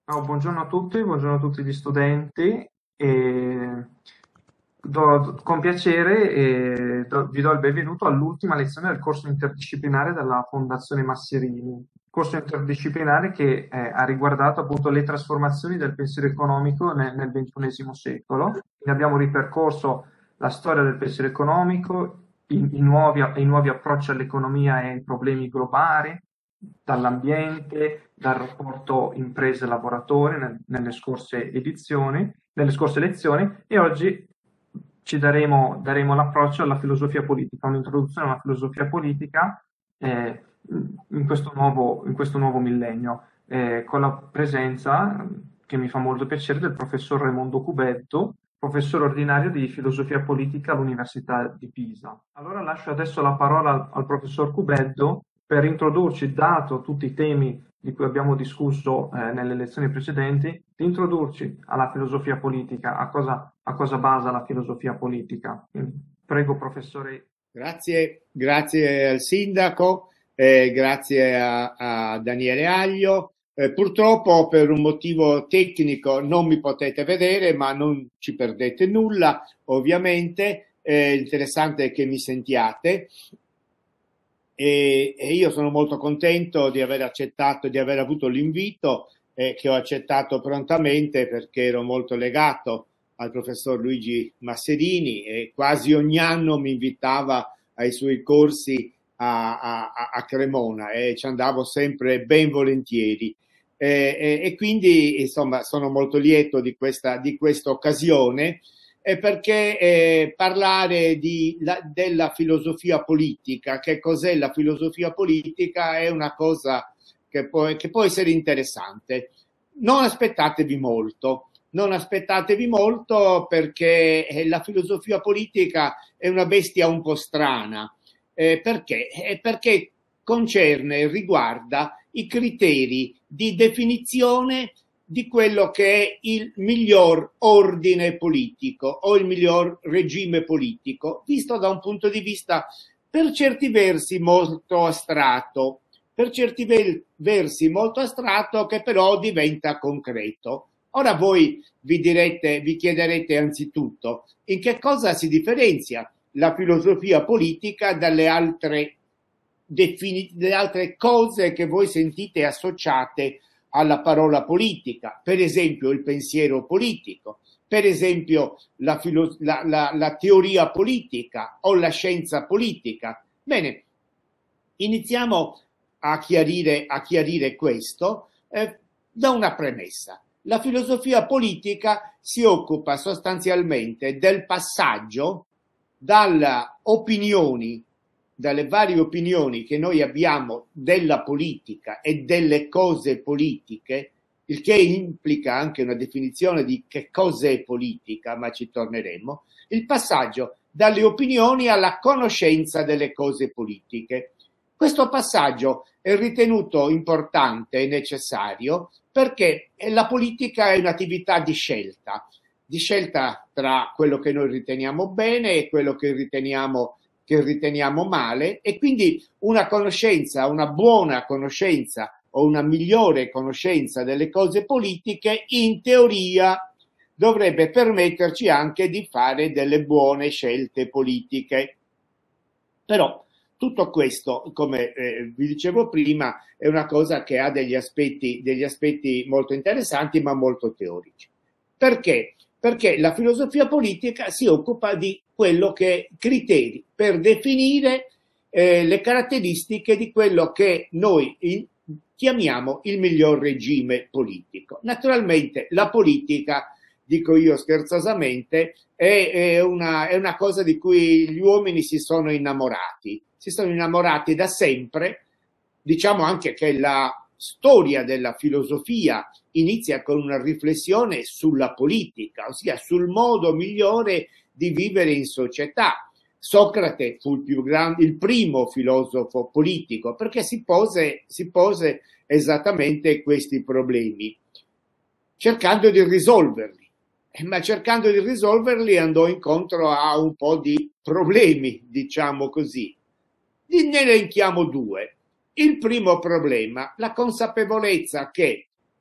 Buongiorno a tutti, buongiorno a tutti gli studenti. Con piacere vi do il benvenuto all'ultima lezione del corso interdisciplinare della Fondazione Masserini. Corso interdisciplinare che ha riguardato appunto le trasformazioni del pensiero economico nel XXI secolo. Quindi abbiamo ripercorso la storia del pensiero economico, i nuovi approcci all'economia e ai problemi globali, dall'ambiente, dal rapporto imprese-lavoratori nelle scorse edizioni, nelle scorse lezioni, e oggi daremo l'approccio alla filosofia politica, un'introduzione alla filosofia politica in questo nuovo millennio, con la presenza, che mi fa molto piacere, del professor Raimondo Cubetto, professore ordinario di filosofia politica all'Università di Pisa. Allora lascio adesso la parola al professor Cubetto per introdurci, dato tutti i temi di cui abbiamo discusso nelle lezioni precedenti, di introdurci alla filosofia politica, a cosa basa la filosofia politica. Quindi, prego, professore. Grazie al sindaco, grazie a Daniele Aglio. Purtroppo per un motivo tecnico non mi potete vedere, ma non ci perdete nulla, ovviamente. Interessante che mi sentiate. E io sono molto contento di aver accettato, di aver avuto l'invito, che ho accettato prontamente perché ero molto legato al professor Luigi Masserini e quasi ogni anno mi invitava ai suoi corsi a Cremona e ci andavo sempre ben volentieri. E quindi insomma sono molto lieto di questa occasione, perché parlare della filosofia politica, che cos'è la filosofia politica, è una cosa che può essere interessante. Non aspettatevi molto, non aspettatevi molto perché la filosofia politica è una bestia un po' strana. Perché? Perché concerne e riguarda i criteri di definizione di quello che è il miglior ordine politico o il miglior regime politico, visto da un punto di vista per certi versi molto astratto, che però diventa concreto. Ora voi vi chiederete anzitutto in che cosa si differenzia la filosofia politica dalle altre cose che voi sentite associate alla parola politica, per esempio il pensiero politico, per esempio la teoria politica o la scienza politica. Bene, iniziamo a chiarire questo da una premessa. La filosofia politica si occupa sostanzialmente del passaggio dalle varie opinioni che noi abbiamo della politica e delle cose politiche, il che implica anche una definizione di che cos'è politica, ma ci torneremo, il passaggio dalle opinioni alla conoscenza delle cose politiche. Questo passaggio è ritenuto importante e necessario perché la politica è un'attività di scelta tra quello che noi riteniamo bene e quello che riteniamo male, e quindi una buona conoscenza o una migliore conoscenza delle cose politiche in teoria dovrebbe permetterci anche di fare delle buone scelte politiche. Però tutto questo, come vi dicevo prima, è una cosa che ha degli aspetti molto interessanti ma molto teorici. Perché? Perché la filosofia politica si occupa di quello che criteri per definire le caratteristiche di quello che noi chiamiamo il miglior regime politico. Naturalmente la politica, dico io scherzosamente, è una cosa di cui gli uomini si sono innamorati da sempre. Diciamo anche che la storia della filosofia inizia con una riflessione sulla politica, ossia sul modo migliore di vivere in società. Socrate fu il primo filosofo politico perché si pose esattamente questi problemi, cercando di risolverli. Ma cercando di risolverli andò incontro a un po' di problemi, diciamo così. Ne elenchiamo due. Il primo problema, la consapevolezza che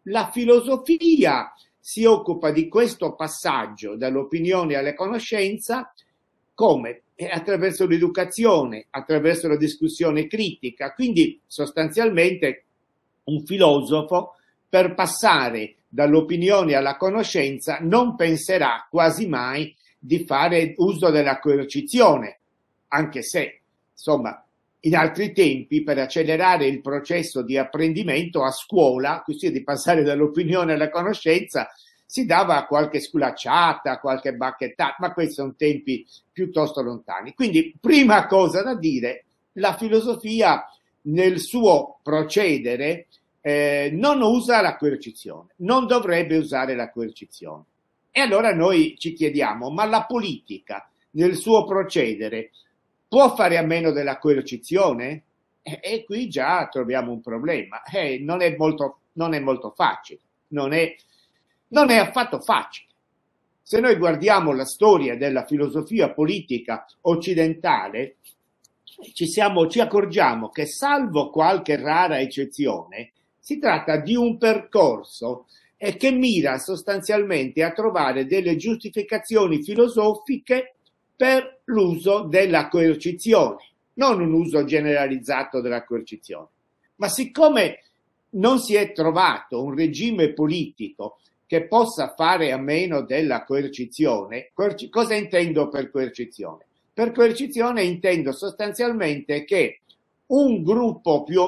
La filosofia si occupa di questo passaggio dall'opinione alla conoscenza come? Attraverso l'educazione, attraverso la discussione critica. Quindi sostanzialmente un filosofo, per passare dall'opinione alla conoscenza, non penserà quasi mai di fare uso della coercizione, anche se, insomma, in altri tempi, per accelerare il processo di apprendimento a scuola, così di passare dall'opinione alla conoscenza, si dava qualche sculacciata, qualche bacchettata, ma questi sono tempi piuttosto lontani. Quindi, prima cosa da dire, la filosofia nel suo procedere non usa la coercizione, non dovrebbe usare la coercizione. E allora noi ci chiediamo, ma la politica nel suo procedere può fare a meno della coercizione? E qui già troviamo un problema. Non è molto facile, non è affatto facile. Se noi guardiamo la storia della filosofia politica occidentale, ci accorgiamo che, salvo qualche rara eccezione, si tratta di un percorso che mira sostanzialmente a trovare delle giustificazioni filosofiche per l'uso della coercizione, non un uso generalizzato della coercizione. Ma siccome non si è trovato un regime politico che possa fare a meno della coercizione, cosa intendo per coercizione? Per coercizione intendo sostanzialmente che un gruppo più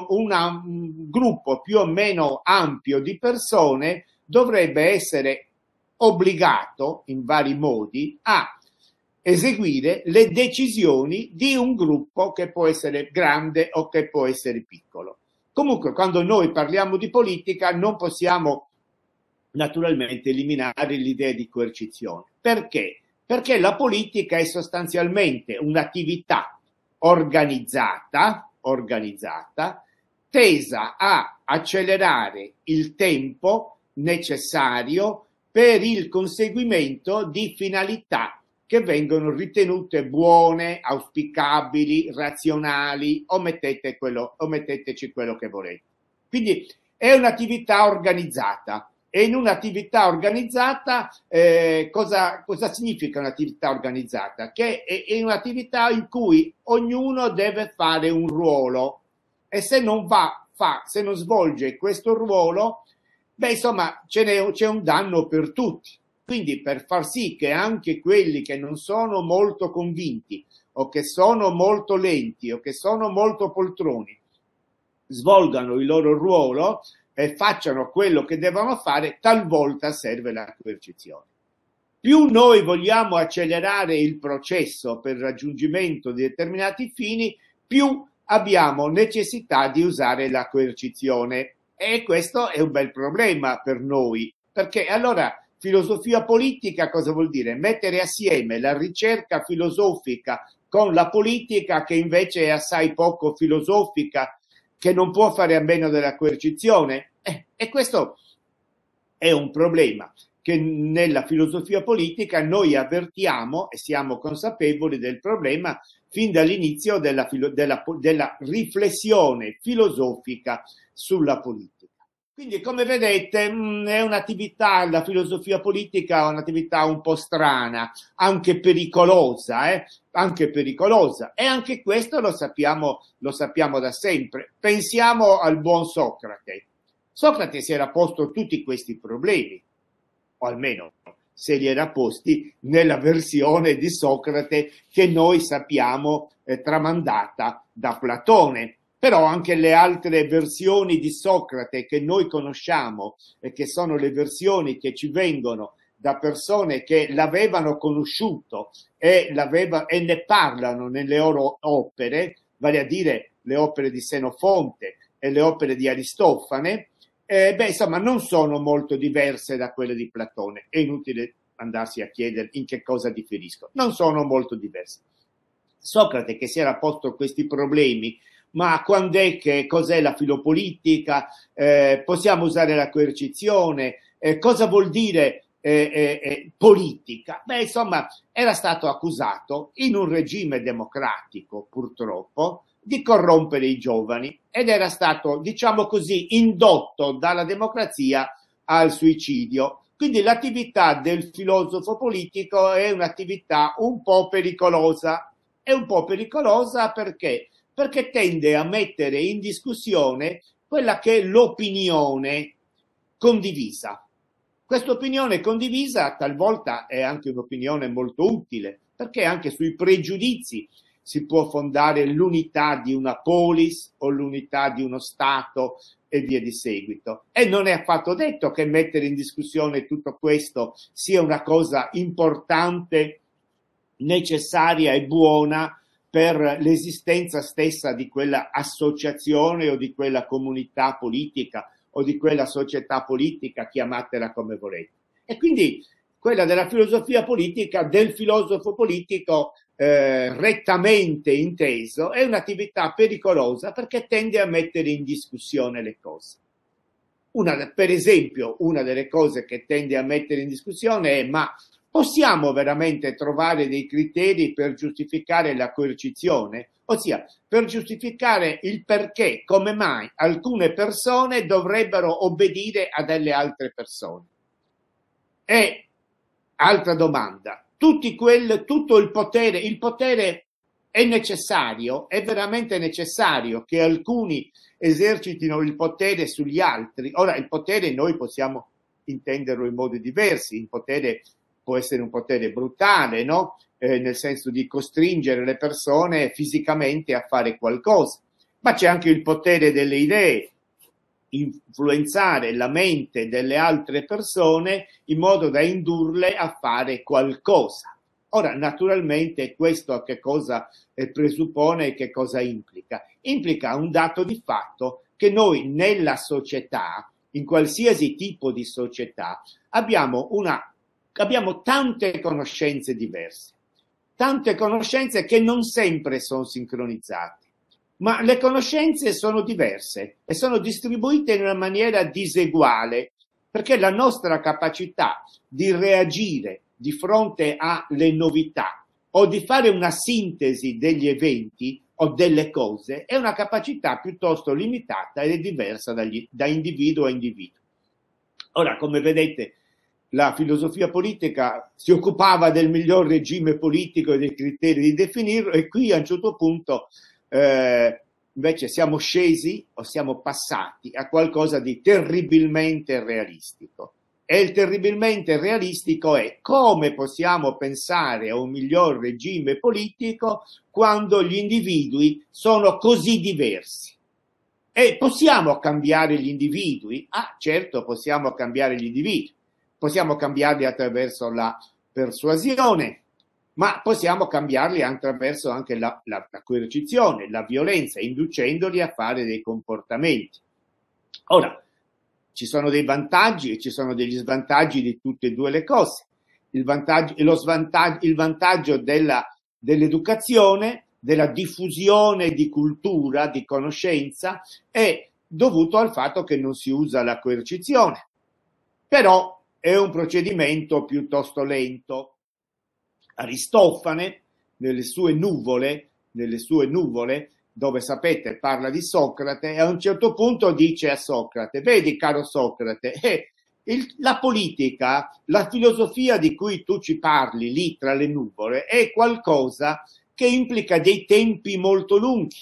o meno ampio di persone dovrebbe essere obbligato in vari modi a eseguire le decisioni di un gruppo che può essere grande o che può essere piccolo. Comunque, quando noi parliamo di politica non possiamo naturalmente eliminare l'idea di coercizione. Perché? Perché la politica è sostanzialmente un'attività organizzata, tesa a accelerare il tempo necessario per il conseguimento di finalità che vengono ritenute buone, auspicabili, razionali, o metteteci quello che volete. Quindi è un'attività organizzata. E in un'attività organizzata, cosa significa un'attività organizzata? Che è un'attività in cui ognuno deve fare un ruolo, e se non svolge questo ruolo, insomma, c'è un danno per tutti. Quindi, per far sì che anche quelli che non sono molto convinti, o che sono molto lenti, o che sono molto poltroni, svolgano il loro ruolo e facciano quello che devono fare, talvolta serve la coercizione. Più noi vogliamo accelerare il processo per il raggiungimento di determinati fini, più abbiamo necessità di usare la coercizione. E questo è un bel problema per noi, perché allora filosofia politica cosa vuol dire? Mettere assieme la ricerca filosofica con la politica, che invece è assai poco filosofica, che non può fare a meno della coercizione. E questo è un problema che nella filosofia politica noi avvertiamo e siamo consapevoli del problema fin dall'inizio della riflessione filosofica sulla politica. Quindi, come vedete, è un'attività, la filosofia politica è un'attività un po' strana, anche pericolosa, E anche questo lo sappiamo da sempre. Pensiamo al buon Socrate. Socrate si era posto tutti questi problemi, o almeno se li era posti nella versione di Socrate che noi sappiamo tramandata da Platone. Però anche le altre versioni di Socrate che noi conosciamo e che sono le versioni che ci vengono da persone che l'avevano conosciuto e ne parlano nelle loro opere, vale a dire le opere di Senofonte e le opere di Aristofane, insomma non sono molto diverse da quelle di Platone. È inutile andarsi a chiedere in che cosa differiscono. Non sono molto diverse. Socrate, che si era posto questi problemi, ma cos'è la filopolitica? Possiamo usare la coercizione? Cosa vuol dire politica? Insomma, era stato accusato in un regime democratico, purtroppo, di corrompere i giovani, ed era stato, diciamo così, indotto dalla democrazia al suicidio. Quindi l'attività del filosofo politico è un'attività un po' pericolosa. È un po' pericolosa perché? Perché tende a mettere in discussione quella che è l'opinione condivisa. Questa opinione condivisa talvolta è anche un'opinione molto utile, perché anche sui pregiudizi si può fondare l'unità di una polis o l'unità di uno Stato e via di seguito. E non è affatto detto che mettere in discussione tutto questo sia una cosa importante, necessaria e buona per l'esistenza stessa di quella associazione o di quella comunità politica o di quella società politica, chiamatela come volete. E quindi quella della filosofia politica, del filosofo politico rettamente inteso, è un'attività pericolosa perché tende a mettere in discussione le cose. Per esempio, una delle cose che tende a mettere in discussione è: ma possiamo veramente trovare dei criteri per giustificare la coercizione? Ossia, per giustificare il perché, come mai alcune persone dovrebbero obbedire a delle altre persone. E altra domanda: tutto il potere è necessario? È veramente necessario che alcuni esercitino il potere sugli altri? Ora, il potere noi possiamo intenderlo in modi diversi. Il potere può essere un potere brutale, no? Nel senso di costringere le persone fisicamente a fare qualcosa, ma c'è anche il potere delle idee, influenzare la mente delle altre persone in modo da indurle a fare qualcosa. Ora, naturalmente, questo a che cosa presuppone e che cosa implica? Implica un dato di fatto che noi nella società, in qualsiasi tipo di società, abbiamo tante conoscenze diverse, tante conoscenze che non sempre sono sincronizzate. Ma le conoscenze sono diverse e sono distribuite in una maniera diseguale, perché la nostra capacità di reagire di fronte alle novità o di fare una sintesi degli eventi o delle cose è una capacità piuttosto limitata ed è diversa da individuo a individuo. Ora, come vedete, la filosofia politica si occupava del miglior regime politico e dei criteri di definirlo, e qui a un certo punto invece siamo scesi o siamo passati a qualcosa di terribilmente realistico. E il terribilmente realistico è: come possiamo pensare a un miglior regime politico quando gli individui sono così diversi? E possiamo cambiare gli individui? Ah, certo, possiamo cambiare gli individui. Possiamo cambiarli attraverso la persuasione, ma possiamo cambiarli attraverso anche la coercizione, la violenza, inducendoli a fare dei comportamenti. Ora, ci sono dei vantaggi e ci sono degli svantaggi di tutte e due le cose. Il vantaggio dell'educazione, della diffusione di cultura, di conoscenza, è dovuto al fatto che non si usa la coercizione. Però è un procedimento piuttosto lento. Aristofane, nelle sue nuvole, dove sapete parla di Socrate, e a un certo punto dice a Socrate: vedi caro Socrate, la politica, la filosofia di cui tu ci parli lì tra le nuvole è qualcosa che implica dei tempi molto lunghi.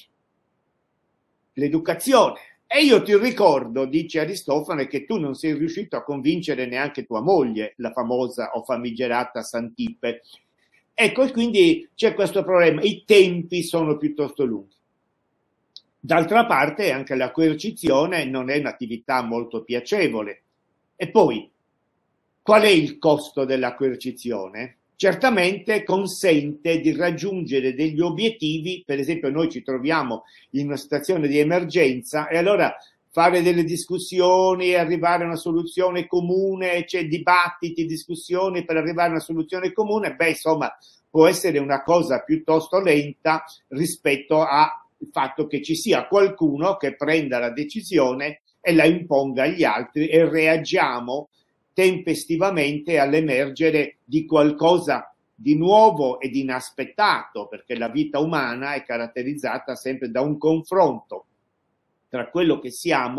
L'educazione. E io ti ricordo, dice Aristofane, che tu non sei riuscito a convincere neanche tua moglie, la famosa o famigerata Santippe. Ecco, e quindi c'è questo problema, i tempi sono piuttosto lunghi. D'altra parte anche la coercizione non è un'attività molto piacevole. E poi, qual è il costo della coercizione? Certamente consente di raggiungere degli obiettivi. Per esempio, noi ci troviamo in una situazione di emergenza e allora fare delle discussioni e arrivare a una soluzione comune, c'è dibattiti, discussioni per arrivare a una soluzione comune, insomma, può essere una cosa piuttosto lenta rispetto al fatto che ci sia qualcuno che prenda la decisione e la imponga agli altri e reagiamo tempestivamente all'emergere di qualcosa di nuovo ed inaspettato, perché la vita umana è caratterizzata sempre da un confronto tra quello che siamo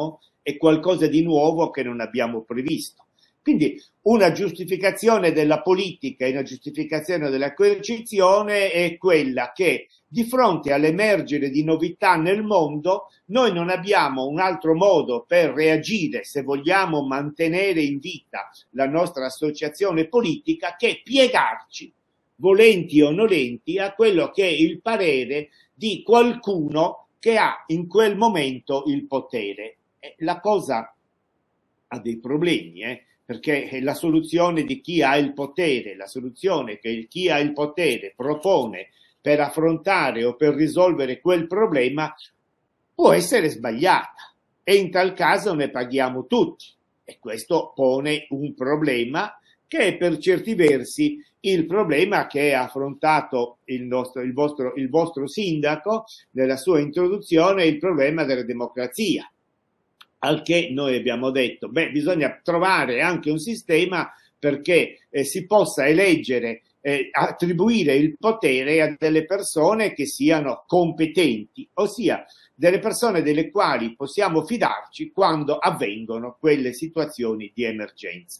è qualcosa di nuovo che non abbiamo previsto. Quindi una giustificazione della politica e una giustificazione della coercizione è quella che di fronte all'emergere di novità nel mondo noi non abbiamo un altro modo per reagire se vogliamo mantenere in vita la nostra associazione politica che piegarci, volenti o nolenti, a quello che è il parere di qualcuno che ha in quel momento il potere. La cosa ha dei problemi, perché la soluzione di chi ha il potere, la soluzione che chi ha il potere propone per affrontare o per risolvere quel problema può essere sbagliata e in tal caso ne paghiamo tutti, e questo pone un problema che è per certi versi il problema che ha affrontato il vostro sindaco nella sua introduzione, il problema della democrazia. Al che noi abbiamo detto, bisogna trovare anche un sistema perché si possa eleggere, attribuire il potere a delle persone che siano competenti, ossia delle persone delle quali possiamo fidarci quando avvengono quelle situazioni di emergenza.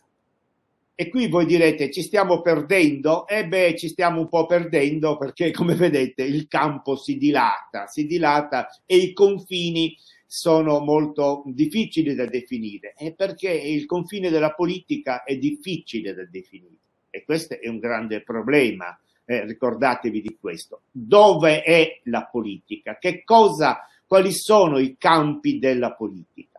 E qui voi direte, ci stiamo perdendo? Ci stiamo un po' perdendo perché, come vedete, il campo si dilata e i confini sono molto difficili da definire, perché il confine della politica è difficile da definire e questo è un grande problema, ricordatevi di questo. Dove è la politica? Quali sono i campi della politica?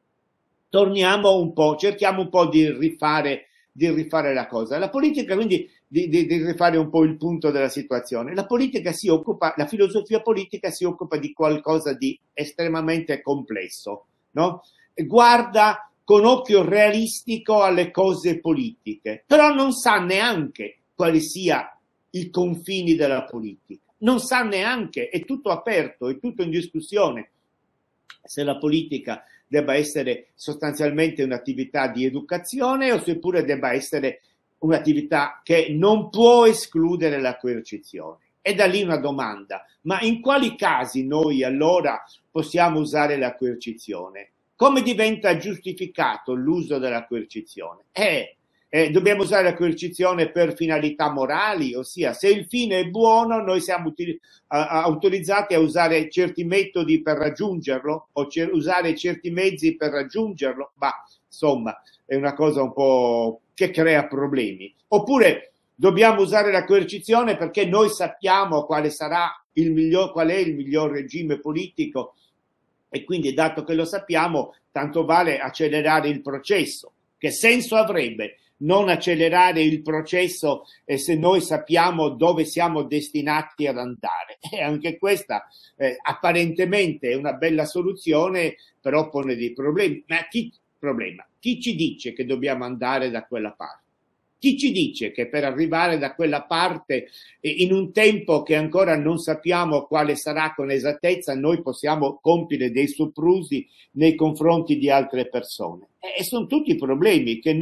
Torniamo un po', cerchiamo un po' di rifare la cosa. La politica, quindi, di rifare un po' il punto della situazione. La filosofia politica si occupa di qualcosa di estremamente complesso, no? Guarda con occhio realistico alle cose politiche, però non sa neanche quali siano i confini della politica. Non sa neanche, è tutto aperto, è tutto in discussione, se la politica debba essere sostanzialmente un'attività di educazione o seppure debba essere un'attività che non può escludere la coercizione. E da lì una domanda, ma in quali casi noi allora possiamo usare la coercizione? Come diventa giustificato l'uso della coercizione? Dobbiamo usare la coercizione per finalità morali, ossia se il fine è buono noi siamo autorizzati a usare certi metodi per raggiungerlo o usare certi mezzi per raggiungerlo, ma insomma è una cosa un po' che crea problemi. Oppure dobbiamo usare la coercizione perché noi sappiamo qual è il miglior regime politico e quindi dato che lo sappiamo tanto vale accelerare il processo. Che senso avrebbe non accelerare il processo se noi sappiamo dove siamo destinati ad andare? E anche questa apparentemente è una bella soluzione, però pone dei problemi. Ma chi ci dice che dobbiamo andare da quella parte? Chi ci dice che per arrivare da quella parte in un tempo che ancora non sappiamo quale sarà con esattezza noi possiamo compiere dei soprusi nei confronti di altre persone? E sono tutti problemi che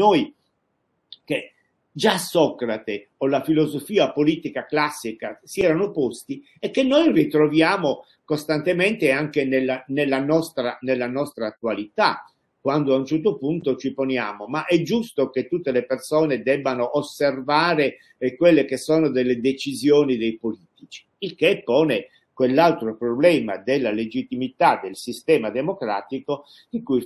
già Socrate o la filosofia politica classica si erano posti e che noi ritroviamo costantemente anche nella nostra attualità, quando a un certo punto ci poniamo, ma è giusto che tutte le persone debbano osservare quelle che sono delle decisioni dei politici, il che pone quell'altro problema della legittimità del sistema democratico di cui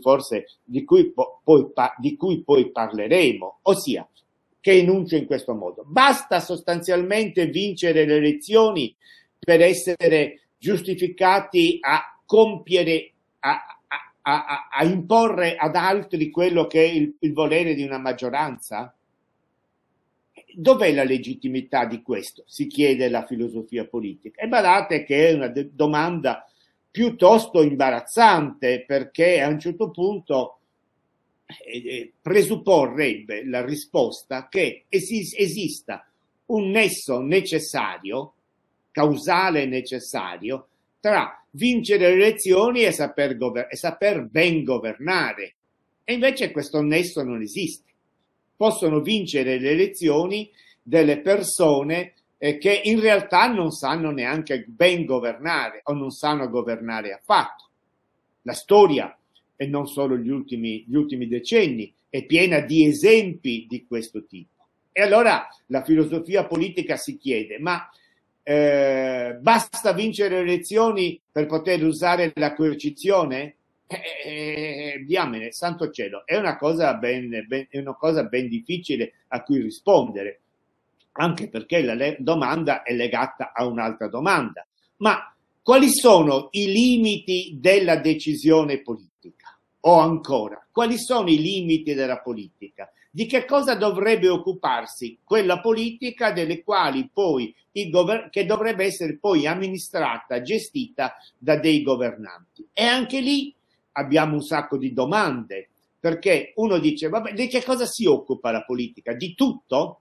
poi parleremo, ossia che enuncio in questo modo. Basta sostanzialmente vincere le elezioni per essere giustificati a compiere, a imporre ad altri quello che è il volere di una maggioranza? Dov'è la legittimità di questo? Si chiede la filosofia politica. E badate che è una domanda piuttosto imbarazzante, perché a un certo punto presupporrebbe la risposta che esista un nesso necessario, causale necessario, tra vincere le elezioni e saper ben governare. E invece questo nesso non esiste. Possono vincere le elezioni delle persone che in realtà non sanno neanche ben governare o non sanno governare affatto. La storia e non solo gli ultimi decenni, è piena di esempi di questo tipo. E allora la filosofia politica si chiede, ma basta vincere le elezioni per poter usare la coercizione? Diamine, santo cielo, è una cosa ben difficile a cui rispondere, anche perché la domanda è legata a un'altra domanda. Ma quali sono i limiti della decisione politica? O ancora, quali sono i limiti della politica? Di che cosa dovrebbe occuparsi quella politica delle quali poi che dovrebbe essere poi amministrata, gestita da dei governanti? E anche lì abbiamo un sacco di domande, perché uno dice, vabbè, di che cosa si occupa la politica? Di tutto?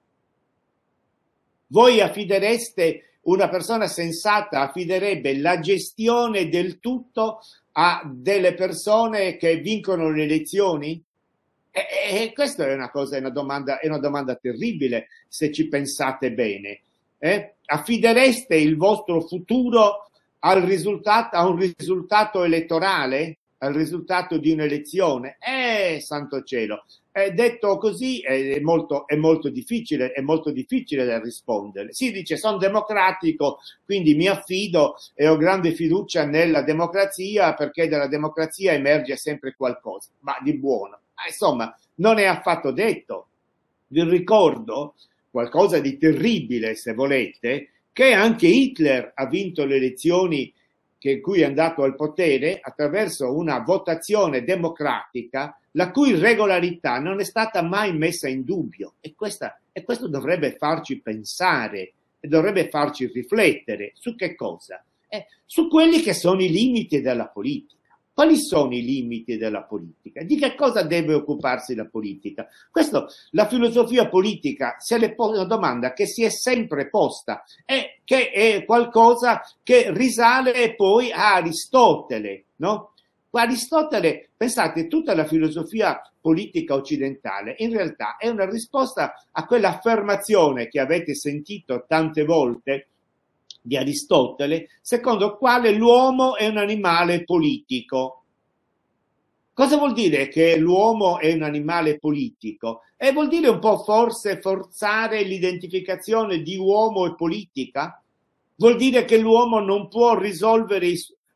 Voi affidereste, una persona sensata affiderebbe la gestione del tutto a delle persone che vincono le elezioni? E questa è una domanda terribile, se ci pensate bene. Affidereste il vostro futuro a un risultato elettorale? Al risultato di un'elezione? Santo cielo! Detto così è molto difficile da rispondere. Si dice sono democratico, quindi mi affido e ho grande fiducia nella democrazia, perché dalla democrazia emerge sempre qualcosa, ma di buono. Insomma, non è affatto detto. Vi ricordo qualcosa di terribile, se volete, che anche Hitler ha vinto le elezioni in cui è andato al potere attraverso una votazione democratica la cui regolarità non è stata mai messa in dubbio, e questo dovrebbe farci pensare e dovrebbe farci riflettere su che cosa? Su quelli che sono i limiti della politica. Quali sono i limiti della politica? Di che cosa deve occuparsi la politica? Questo, la filosofia politica se le pone una domanda che si è sempre posta e che è qualcosa che risale poi a Aristotele, no? Aristotele, pensate, tutta la filosofia politica occidentale in realtà è una risposta a quell'affermazione che avete sentito tante volte di Aristotele, secondo quale l'uomo è un animale politico. Cosa vuol dire che l'uomo è un animale politico? Vuol dire un po' forse forzare l'identificazione di uomo e politica? Vuol dire che l'uomo non può risolvere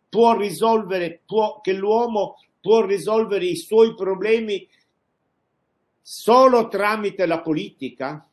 che l'uomo può risolvere i suoi problemi solo tramite la politica?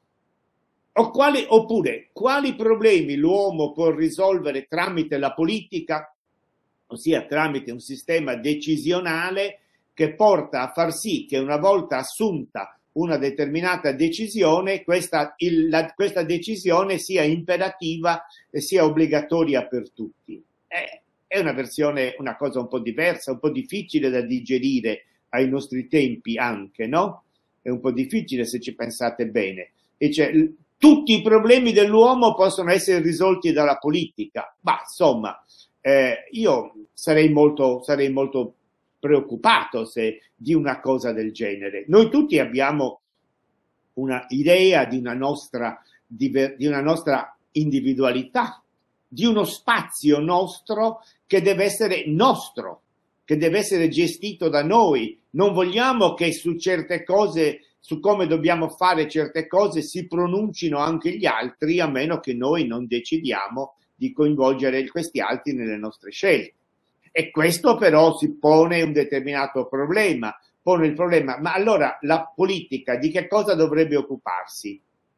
Oppure, quali problemi l'uomo può risolvere tramite la politica, ossia tramite un sistema decisionale che porta a far sì che una volta assunta una determinata decisione, questa decisione sia imperativa e sia obbligatoria per tutti. È una cosa un po' diversa, un po' difficile da digerire ai nostri tempi anche, no? È un po' difficile se ci pensate bene. Tutti i problemi dell'uomo possono essere risolti dalla politica, ma insomma, io sarei molto preoccupato di una cosa del genere. Noi tutti abbiamo una idea di una nostra individualità, di uno spazio nostro che deve essere nostro, che deve essere gestito da noi. Non vogliamo che su certe cose, su come dobbiamo fare certe cose, si pronuncino anche gli altri, a meno che noi non decidiamo di coinvolgere questi altri nelle nostre scelte. E questo però si pone un determinato problema, pone il problema, ma allora la politica di che cosa dovrebbe occuparsi?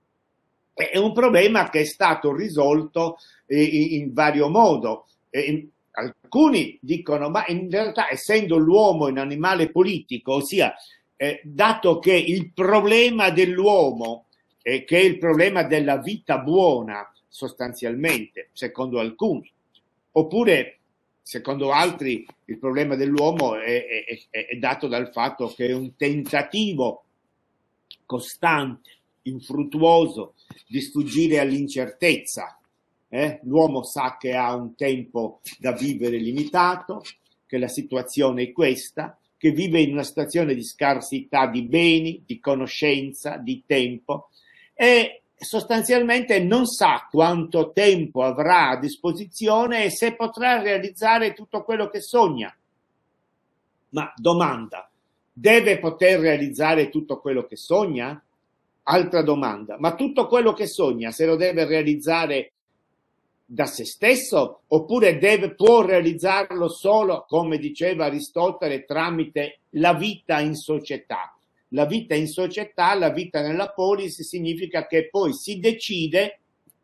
È un problema che è stato risolto in vario modo. Alcuni dicono, ma in realtà essendo l'uomo un animale politico, ossia dato che il problema dell'uomo, che è il problema della vita buona sostanzialmente, secondo alcuni, oppure secondo altri il problema dell'uomo è dato dal fatto che è un tentativo costante, infruttuoso di sfuggire all'incertezza. L'uomo sa che ha un tempo da vivere limitato, che la situazione è questa, che vive in una situazione di scarsità di beni, di conoscenza, di tempo, e sostanzialmente non sa quanto tempo avrà a disposizione e se potrà realizzare tutto quello che sogna. Ma domanda, deve poter realizzare tutto quello che sogna? Altra domanda, ma tutto quello che sogna se lo deve realizzare da se stesso oppure può realizzarlo solo, come diceva Aristotele, tramite la vita in società? La vita in società, la vita nella polis significa che poi si decide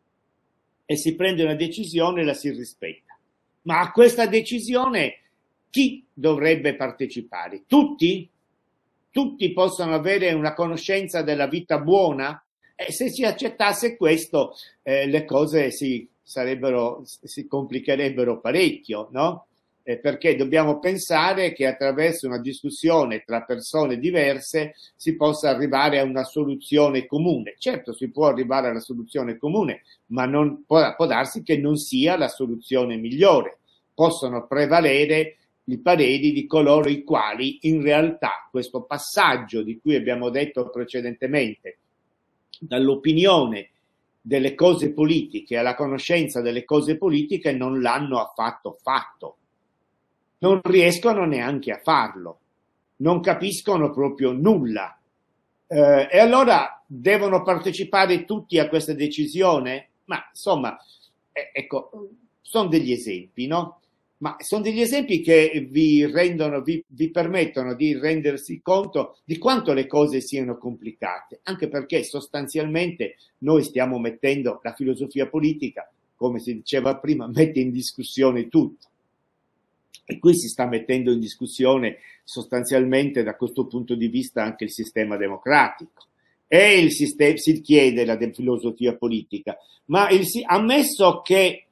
e si prende una decisione e la si rispetta. Ma a questa decisione chi dovrebbe partecipare? Tutti? Tutti possono avere una conoscenza della vita buona? E se si accettasse questo, le cose si complicherebbero parecchio, no? Perché dobbiamo pensare che attraverso una discussione tra persone diverse si possa arrivare a una soluzione comune. Certo, si può arrivare alla soluzione comune, ma può darsi che non sia la soluzione migliore. Possono prevalere i pareri di coloro i quali in realtà questo passaggio di cui abbiamo detto precedentemente, dall'opinione delle cose politiche alla conoscenza delle cose politiche, non l'hanno affatto fatto. Non riescono neanche a farlo, non capiscono proprio nulla. E allora devono partecipare tutti a questa decisione? Ma insomma, ecco, sono degli esempi, no? Ma sono degli esempi che vi permettono di rendersi conto di quanto le cose siano complicate, anche perché sostanzialmente noi stiamo mettendo la filosofia politica, come si diceva prima, mette in discussione tutto. E qui si sta mettendo in discussione sostanzialmente da questo punto di vista anche il sistema democratico e si chiede la filosofia politica, ma ammesso che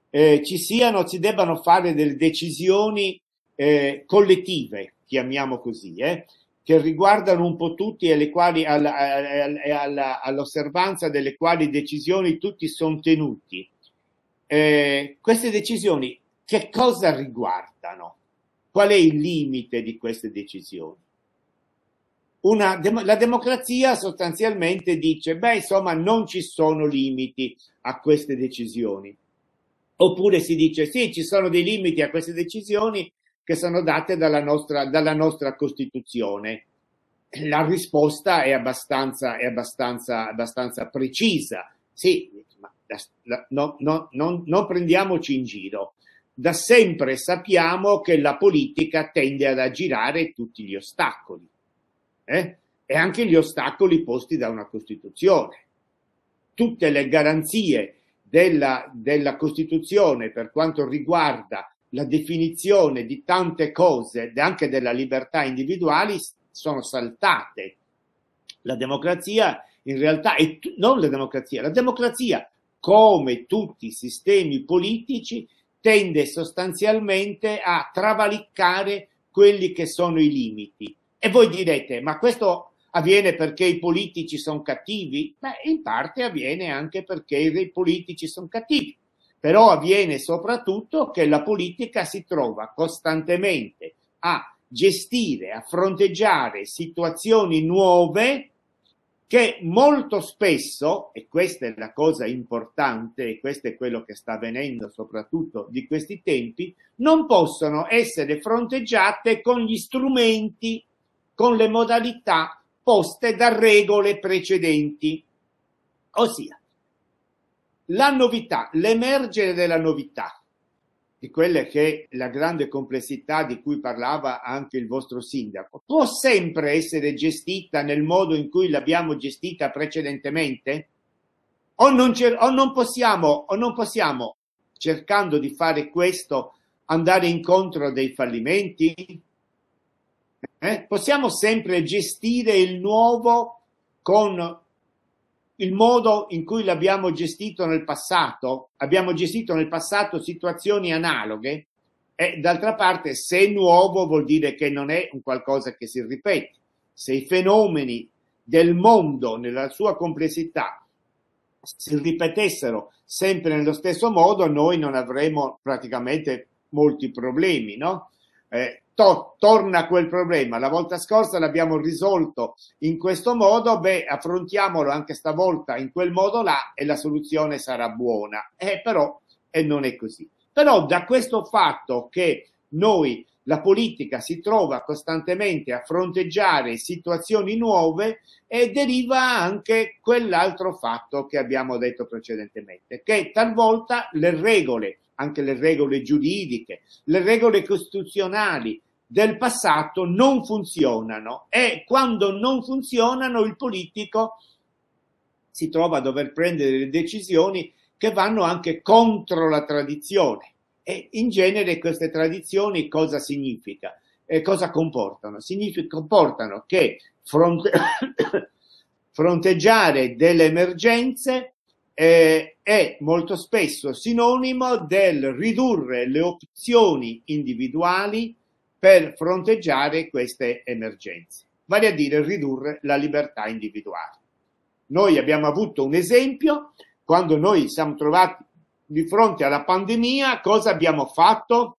si debbano fare delle decisioni collettive, chiamiamo così, che riguardano un po' tutti e all'osservanza delle quali decisioni tutti sono tenuti. Queste decisioni che cosa riguardano? Qual è il limite di queste decisioni? La democrazia sostanzialmente dice, insomma, non ci sono limiti a queste decisioni. Oppure si dice, sì, ci sono dei limiti a queste decisioni che sono date dalla nostra Costituzione. La risposta è abbastanza precisa. Sì, ma non prendiamoci in giro. Da sempre sappiamo che la politica tende ad aggirare tutti gli ostacoli, e anche gli ostacoli posti da una Costituzione. Tutte le garanzie della Costituzione per quanto riguarda la definizione di tante cose, anche della libertà individuali, sono saltate. La democrazia, in realtà, la democrazia, come tutti i sistemi politici, tende sostanzialmente a travalicare quelli che sono i limiti. E voi direte, ma questo avviene perché i politici sono cattivi? In parte avviene anche perché i politici sono cattivi, però avviene soprattutto che la politica si trova costantemente a gestire, a fronteggiare situazioni nuove che molto spesso, e questa è la cosa importante, e questo è quello che sta avvenendo soprattutto di questi tempi, non possono essere fronteggiate con gli strumenti, con le modalità poste da regole precedenti. Ossia, la novità, l'emergere della novità, di quelle che è la grande complessità di cui parlava anche il vostro sindaco, può sempre essere gestita nel modo in cui l'abbiamo gestita precedentemente? O non possiamo, cercando di fare questo, andare incontro a dei fallimenti? Possiamo sempre gestire il nuovo con il modo in cui l'abbiamo gestito nel passato? Abbiamo gestito nel passato situazioni analoghe e d'altra parte, se è nuovo vuol dire che non è un qualcosa che si ripete. Se i fenomeni del mondo nella sua complessità si ripetessero sempre nello stesso modo, noi non avremmo praticamente molti problemi, no? Torna quel problema, la volta scorsa l'abbiamo risolto in questo modo, affrontiamolo anche stavolta in quel modo là e la soluzione sarà buona, però non è così. Però da questo fatto che noi la politica si trova costantemente a fronteggiare situazioni nuove e deriva anche quell'altro fatto che abbiamo detto precedentemente, che talvolta le regole, anche le regole giuridiche, le regole costituzionali del passato non funzionano, e quando non funzionano il politico si trova a dover prendere delle decisioni che vanno anche contro la tradizione. E in genere queste tradizioni cosa significa? Cosa comportano? Comportano che fronteggiare delle emergenze è molto spesso sinonimo del ridurre le opzioni individuali per fronteggiare queste emergenze, vale a dire ridurre la libertà individuale. Noi abbiamo avuto un esempio, quando noi siamo trovati di fronte alla pandemia, cosa abbiamo fatto?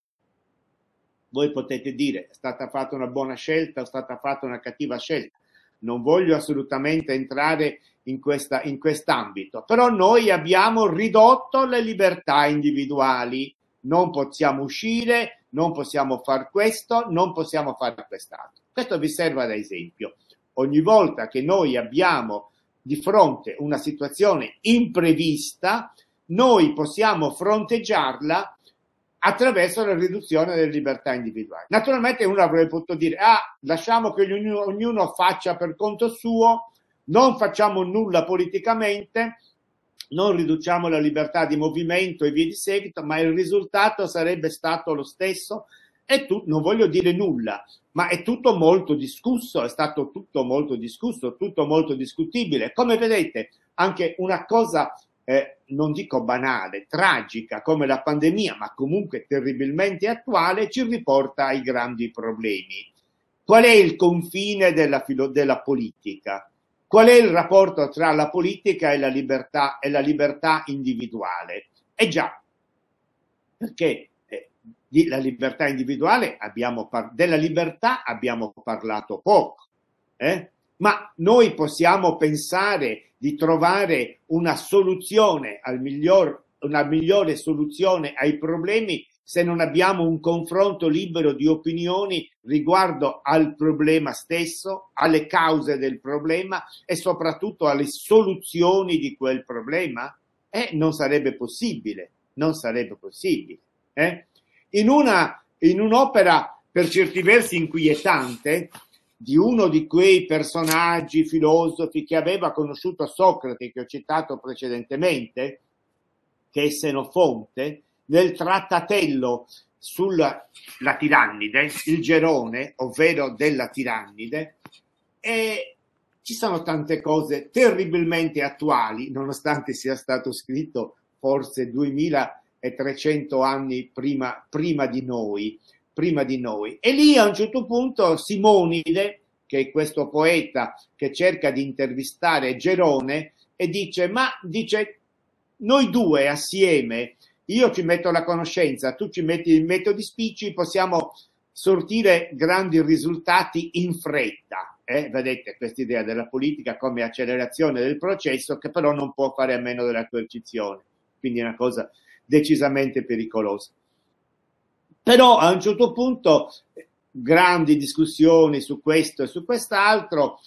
Voi potete dire, è stata fatta una buona scelta o è stata fatta una cattiva scelta. Non voglio assolutamente entrare in quest'ambito, però noi abbiamo ridotto le libertà individuali. Non possiamo uscire, non possiamo fare questo, non possiamo fare quest'altro. Questo vi serve da esempio. Ogni volta che noi abbiamo di fronte una situazione imprevista, noi possiamo fronteggiarla attraverso la riduzione delle libertà individuali. Naturalmente uno avrebbe potuto dire, lasciamo che ognuno faccia per conto suo, non facciamo nulla politicamente, non riduciamo la libertà di movimento e via di seguito, ma il risultato sarebbe stato lo stesso. E non voglio dire nulla, ma è tutto molto discusso, è stato tutto molto discusso, tutto molto discutibile. Come vedete, anche una cosa, non dico banale, tragica come la pandemia, ma comunque terribilmente attuale, ci riporta ai grandi problemi. Qual è il confine della politica? Qual è il rapporto tra la politica e la libertà individuale? Già, perché della libertà individuale della libertà abbiamo parlato poco, ma noi possiamo pensare di trovare una soluzione una migliore soluzione ai problemi se non abbiamo un confronto libero di opinioni riguardo al problema stesso, alle cause del problema e soprattutto alle soluzioni di quel problema? Non sarebbe possibile, non sarebbe possibile. In un'opera per certi versi inquietante di uno di quei personaggi filosofi che aveva conosciuto Socrate, che ho citato precedentemente, che è Senofonte, nel trattatello sulla tirannide, il Gerone, ovvero della tirannide, e ci sono tante cose terribilmente attuali, nonostante sia stato scritto forse 2300 anni prima di noi. E lì a un certo punto Simonide, che è questo poeta che cerca di intervistare Gerone, e dice, noi due assieme, io ci metto la conoscenza, tu ci metti i metodi spicci, possiamo sortire grandi risultati in fretta. Vedete questa idea della politica come accelerazione del processo, che però non può fare a meno della coercizione, quindi è una cosa decisamente pericolosa. Però a un certo punto grandi discussioni su questo e su quest'altro,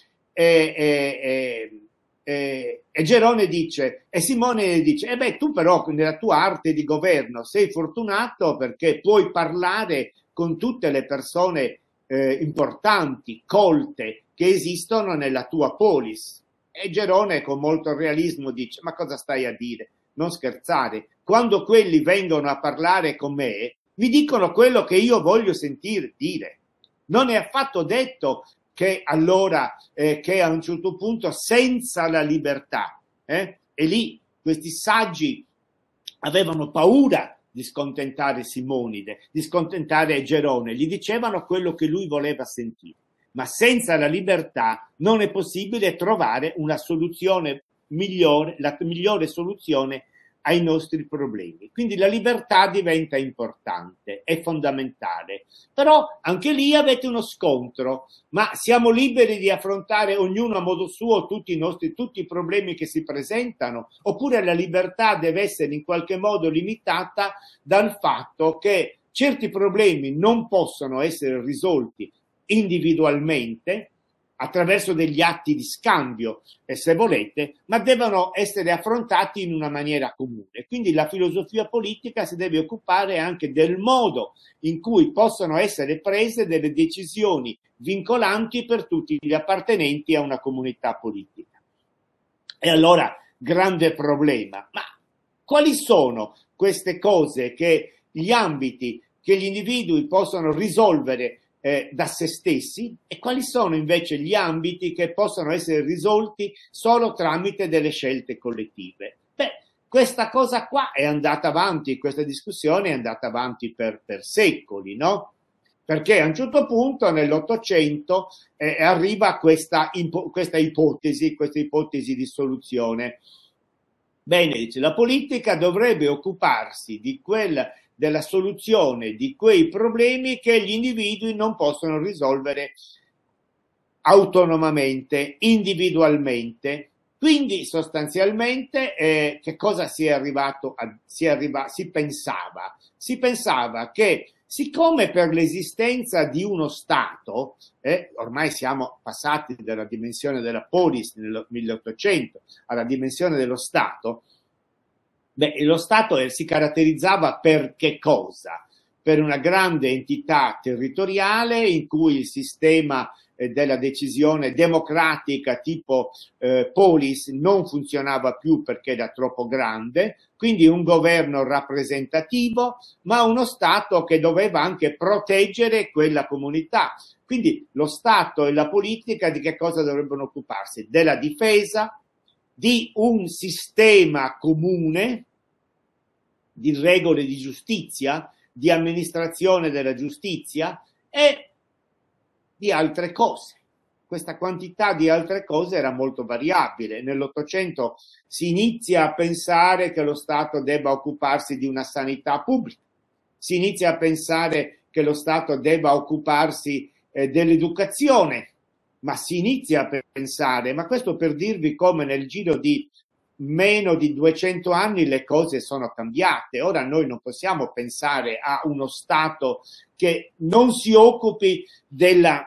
e Gerone dice, e Simone dice, tu però nella tua arte di governo sei fortunato perché puoi parlare con tutte le persone importanti, colte, che esistono nella tua polis. E Gerone con molto realismo dice, ma cosa stai a dire? Non scherzare, quando quelli vengono a parlare con me, mi dicono quello che io voglio sentire dire. Non è affatto detto che allora, che a un certo punto senza la libertà, e lì questi saggi avevano paura di scontentare Simonide, di scontentare Gerone, gli dicevano quello che lui voleva sentire, ma senza la libertà non è possibile trovare una soluzione migliore, la migliore soluzione ai nostri problemi. Quindi la libertà diventa importante, è fondamentale. Però anche lì avete uno scontro, ma siamo liberi di affrontare ognuno a modo suo tutti i problemi che si presentano, oppure la libertà deve essere in qualche modo limitata dal fatto che certi problemi non possono essere risolti individualmente attraverso degli atti di scambio, se volete, ma devono essere affrontati in una maniera comune. Quindi la filosofia politica si deve occupare anche del modo in cui possono essere prese delle decisioni vincolanti per tutti gli appartenenti a una comunità politica. E allora, grande problema, ma quali sono queste cose gli ambiti che gli individui possono risolvere da se stessi, e quali sono invece gli ambiti che possono essere risolti solo tramite delle scelte collettive? Beh, questa cosa qua è andata avanti, questa discussione è andata avanti per secoli, no? Perché a un certo punto nell'Ottocento arriva questa ipotesi di soluzione. Bene, dice, la politica dovrebbe occuparsi della soluzione di quei problemi che gli individui non possono risolvere autonomamente, individualmente. Quindi sostanzialmente che cosa si pensava? Si pensava che siccome per l'esistenza di uno Stato, ormai siamo passati dalla dimensione della polis nel 1800 alla dimensione dello Stato, lo Stato si caratterizzava per che cosa? Per una grande entità territoriale in cui il sistema della decisione democratica tipo polis non funzionava più perché era troppo grande, quindi un governo rappresentativo, ma uno Stato che doveva anche proteggere quella comunità. Quindi lo Stato e la politica di che cosa dovrebbero occuparsi? Della difesa, di un sistema comune di regole di giustizia, di amministrazione della giustizia e di altre cose. Questa quantità di altre cose era molto variabile. Nell'Ottocento si inizia a pensare che lo Stato debba occuparsi di una sanità pubblica, si inizia a pensare che lo Stato debba occuparsi dell'educazione, ma si inizia a pensare, ma questo per dirvi come nel giro di meno di 200 anni le cose sono cambiate. Ora noi non possiamo pensare a uno Stato che non si occupi della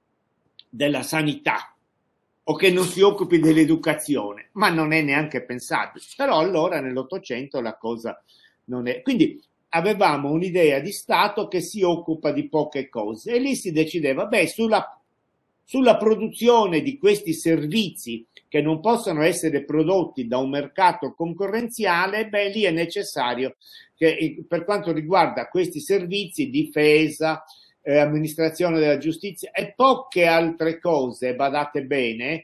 sanità o che non si occupi dell'educazione, ma non è neanche pensabile. Però allora nell'Ottocento la cosa non è. Quindi avevamo un'idea di Stato che si occupa di poche cose e lì si decideva, sulla produzione di questi servizi che non possono essere prodotti da un mercato concorrenziale, lì è necessario che per quanto riguarda questi servizi, difesa, amministrazione della giustizia e poche altre cose, badate bene,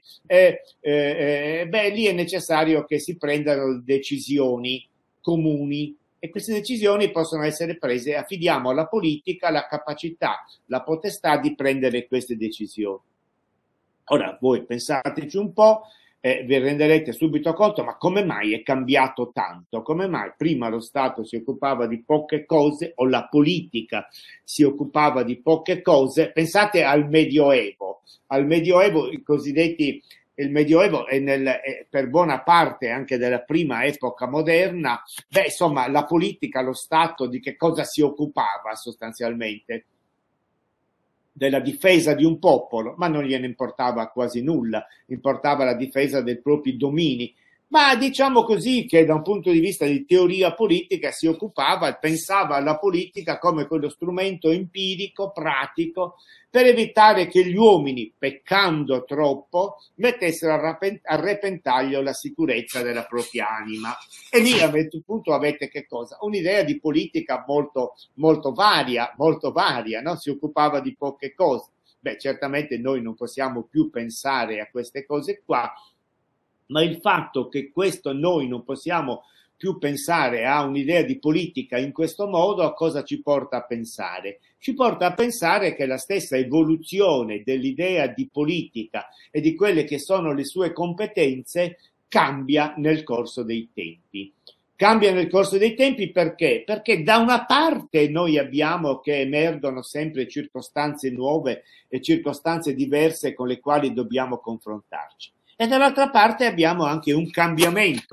lì è necessario che si prendano decisioni comuni e queste decisioni possono essere prese, affidiamo alla politica la capacità, la potestà di prendere queste decisioni. Ora voi pensateci un po', vi renderete subito conto, ma come mai è cambiato tanto? Come mai prima lo Stato si occupava di poche cose o la politica si occupava di poche cose? Pensate al Medioevo. Al Medioevo, il Medioevo è per buona parte anche della prima epoca moderna, insomma la politica, lo Stato di che cosa si occupava sostanzialmente? Della difesa di un popolo, ma non gliene importava quasi nulla, importava la difesa dei propri domini. Ma diciamo così che da un punto di vista di teoria politica si occupava e pensava alla politica come quello strumento empirico, pratico, per evitare che gli uomini, peccando troppo, mettessero a repentaglio la sicurezza della propria anima. E lì a questo punto avete che cosa? Un'idea di politica molto, molto varia, no? Si occupava di poche cose. Certamente noi non possiamo più pensare a queste cose qua, ma il fatto che questo noi non possiamo più pensare a un'idea di politica in questo modo, a cosa ci porta a pensare? Ci porta a pensare che la stessa evoluzione dell'idea di politica e di quelle che sono le sue competenze cambia nel corso dei tempi. Cambia nel corso dei tempi perché? Perché da una parte noi abbiamo che emergono sempre circostanze nuove e circostanze diverse con le quali dobbiamo confrontarci. E dall'altra parte abbiamo anche un cambiamento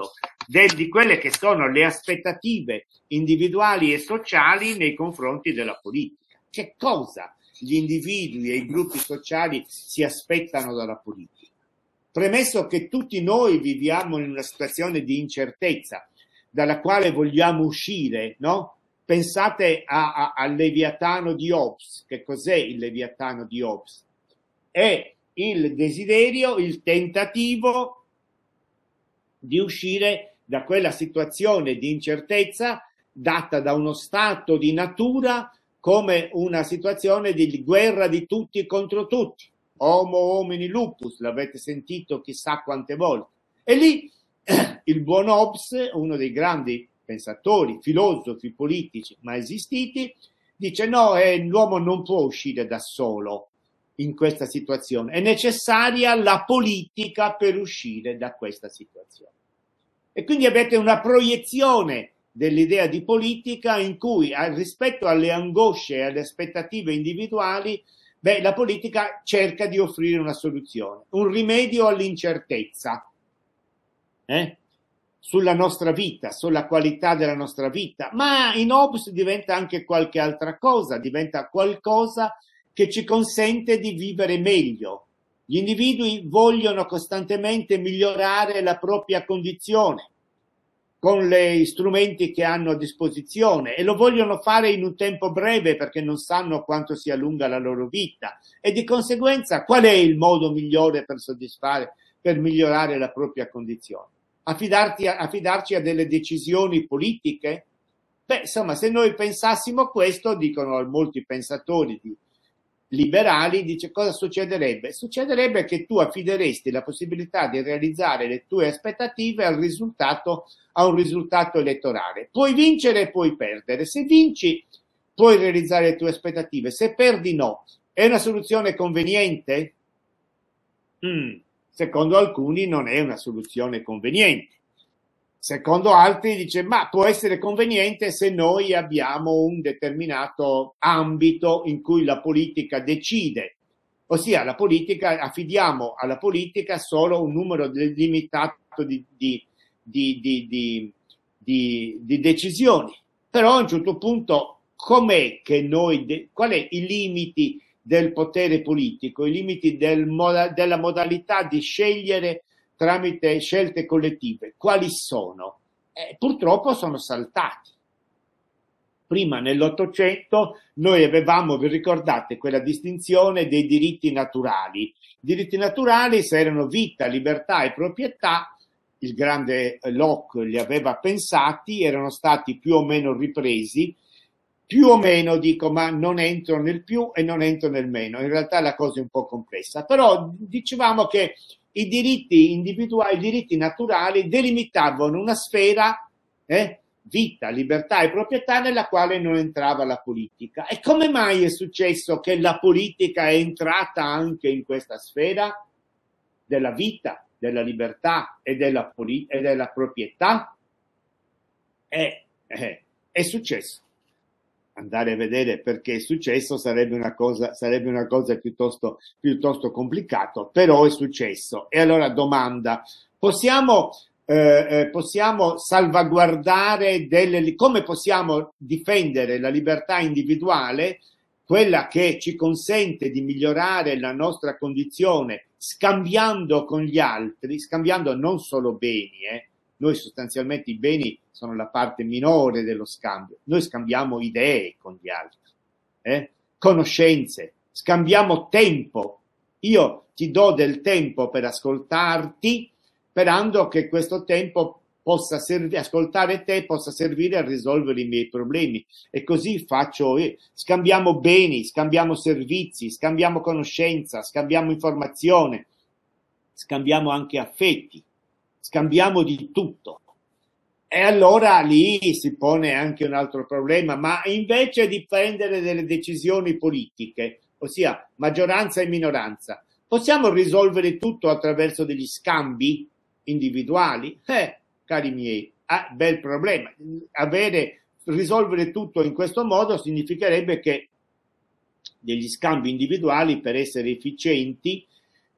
di quelle che sono le aspettative individuali e sociali nei confronti della politica. Che cosa gli individui e i gruppi sociali si aspettano dalla politica? Premesso che tutti noi viviamo in una situazione di incertezza dalla quale vogliamo uscire, no? Pensate al Leviatano di Hobbes. Che cos'è il Leviatano di Hobbes? È il desiderio, il tentativo di uscire da quella situazione di incertezza data da uno stato di natura come una situazione di guerra di tutti contro tutti. Homo homini lupus, l'avete sentito chissà quante volte. E lì il buon Hobbes, uno dei grandi pensatori, filosofi, politici mai esistiti, dice no, l'uomo non può uscire da solo in questa situazione, è necessaria la politica per uscire da questa situazione. E quindi avete una proiezione dell'idea di politica in cui rispetto alle angosce e alle aspettative individuali, la politica cerca di offrire una soluzione, un rimedio all'incertezza sulla nostra vita, sulla qualità della nostra vita, ma in Hobbes diventa anche qualche altra cosa, diventa qualcosa che ci consente di vivere meglio. Gli individui vogliono costantemente migliorare la propria condizione con gli strumenti che hanno a disposizione e lo vogliono fare in un tempo breve perché non sanno quanto sia lunga la loro vita e di conseguenza qual è il modo migliore per migliorare la propria condizione? Affidarci a delle decisioni politiche? Insomma, se noi pensassimo questo, dicono molti pensatori liberali, dice cosa succederebbe? Succederebbe che tu affideresti la possibilità di realizzare le tue aspettative a un risultato elettorale. Puoi vincere e puoi perdere. Se vinci, puoi realizzare le tue aspettative. Se perdi, no. È una soluzione conveniente? Secondo alcuni non è una soluzione conveniente. Secondo altri dice ma può essere conveniente se noi abbiamo un determinato ambito in cui la politica decide, ossia affidiamo alla politica solo un numero limitato di decisioni. Però a un certo punto qual è i limiti del potere politico, i limiti della modalità di scegliere tramite scelte collettive? Quali sono? Purtroppo sono saltati. Prima nell'Ottocento noi avevamo, vi ricordate, quella distinzione dei diritti naturali. I diritti naturali erano vita, libertà e proprietà. Il grande Locke li aveva pensati, erano stati più o meno ripresi, più o meno dico, ma non entro nel più e non entro nel meno. In realtà la cosa è un po' complessa, però dicevamo che i diritti individuali, i diritti naturali delimitavano una sfera, vita, libertà e proprietà, nella quale non entrava la politica. E come mai è successo che la politica è entrata anche in questa sfera della vita, della libertà e della proprietà? È successo. Andare a vedere perché è successo sarebbe una cosa piuttosto complicato, però è successo. E allora domanda, possiamo salvaguardare come possiamo difendere la libertà individuale, quella che ci consente di migliorare la nostra condizione scambiando con gli altri, scambiando non solo beni, noi sostanzialmente i beni sono la parte minore dello scambio. Noi scambiamo idee con gli altri, conoscenze, scambiamo tempo. Io ti do del tempo per ascoltarti, sperando che questo tempo ascoltare te possa servire a risolvere i miei problemi. E così faccio, scambiamo beni, scambiamo servizi, scambiamo conoscenza, scambiamo informazione, scambiamo anche affetti. Scambiamo di tutto. E allora lì si pone anche un altro problema, ma invece di prendere delle decisioni politiche, ossia maggioranza e minoranza, possiamo risolvere tutto attraverso degli scambi individuali? Cari miei, bel problema. Risolvere tutto in questo modo significherebbe che degli scambi individuali, per essere efficienti,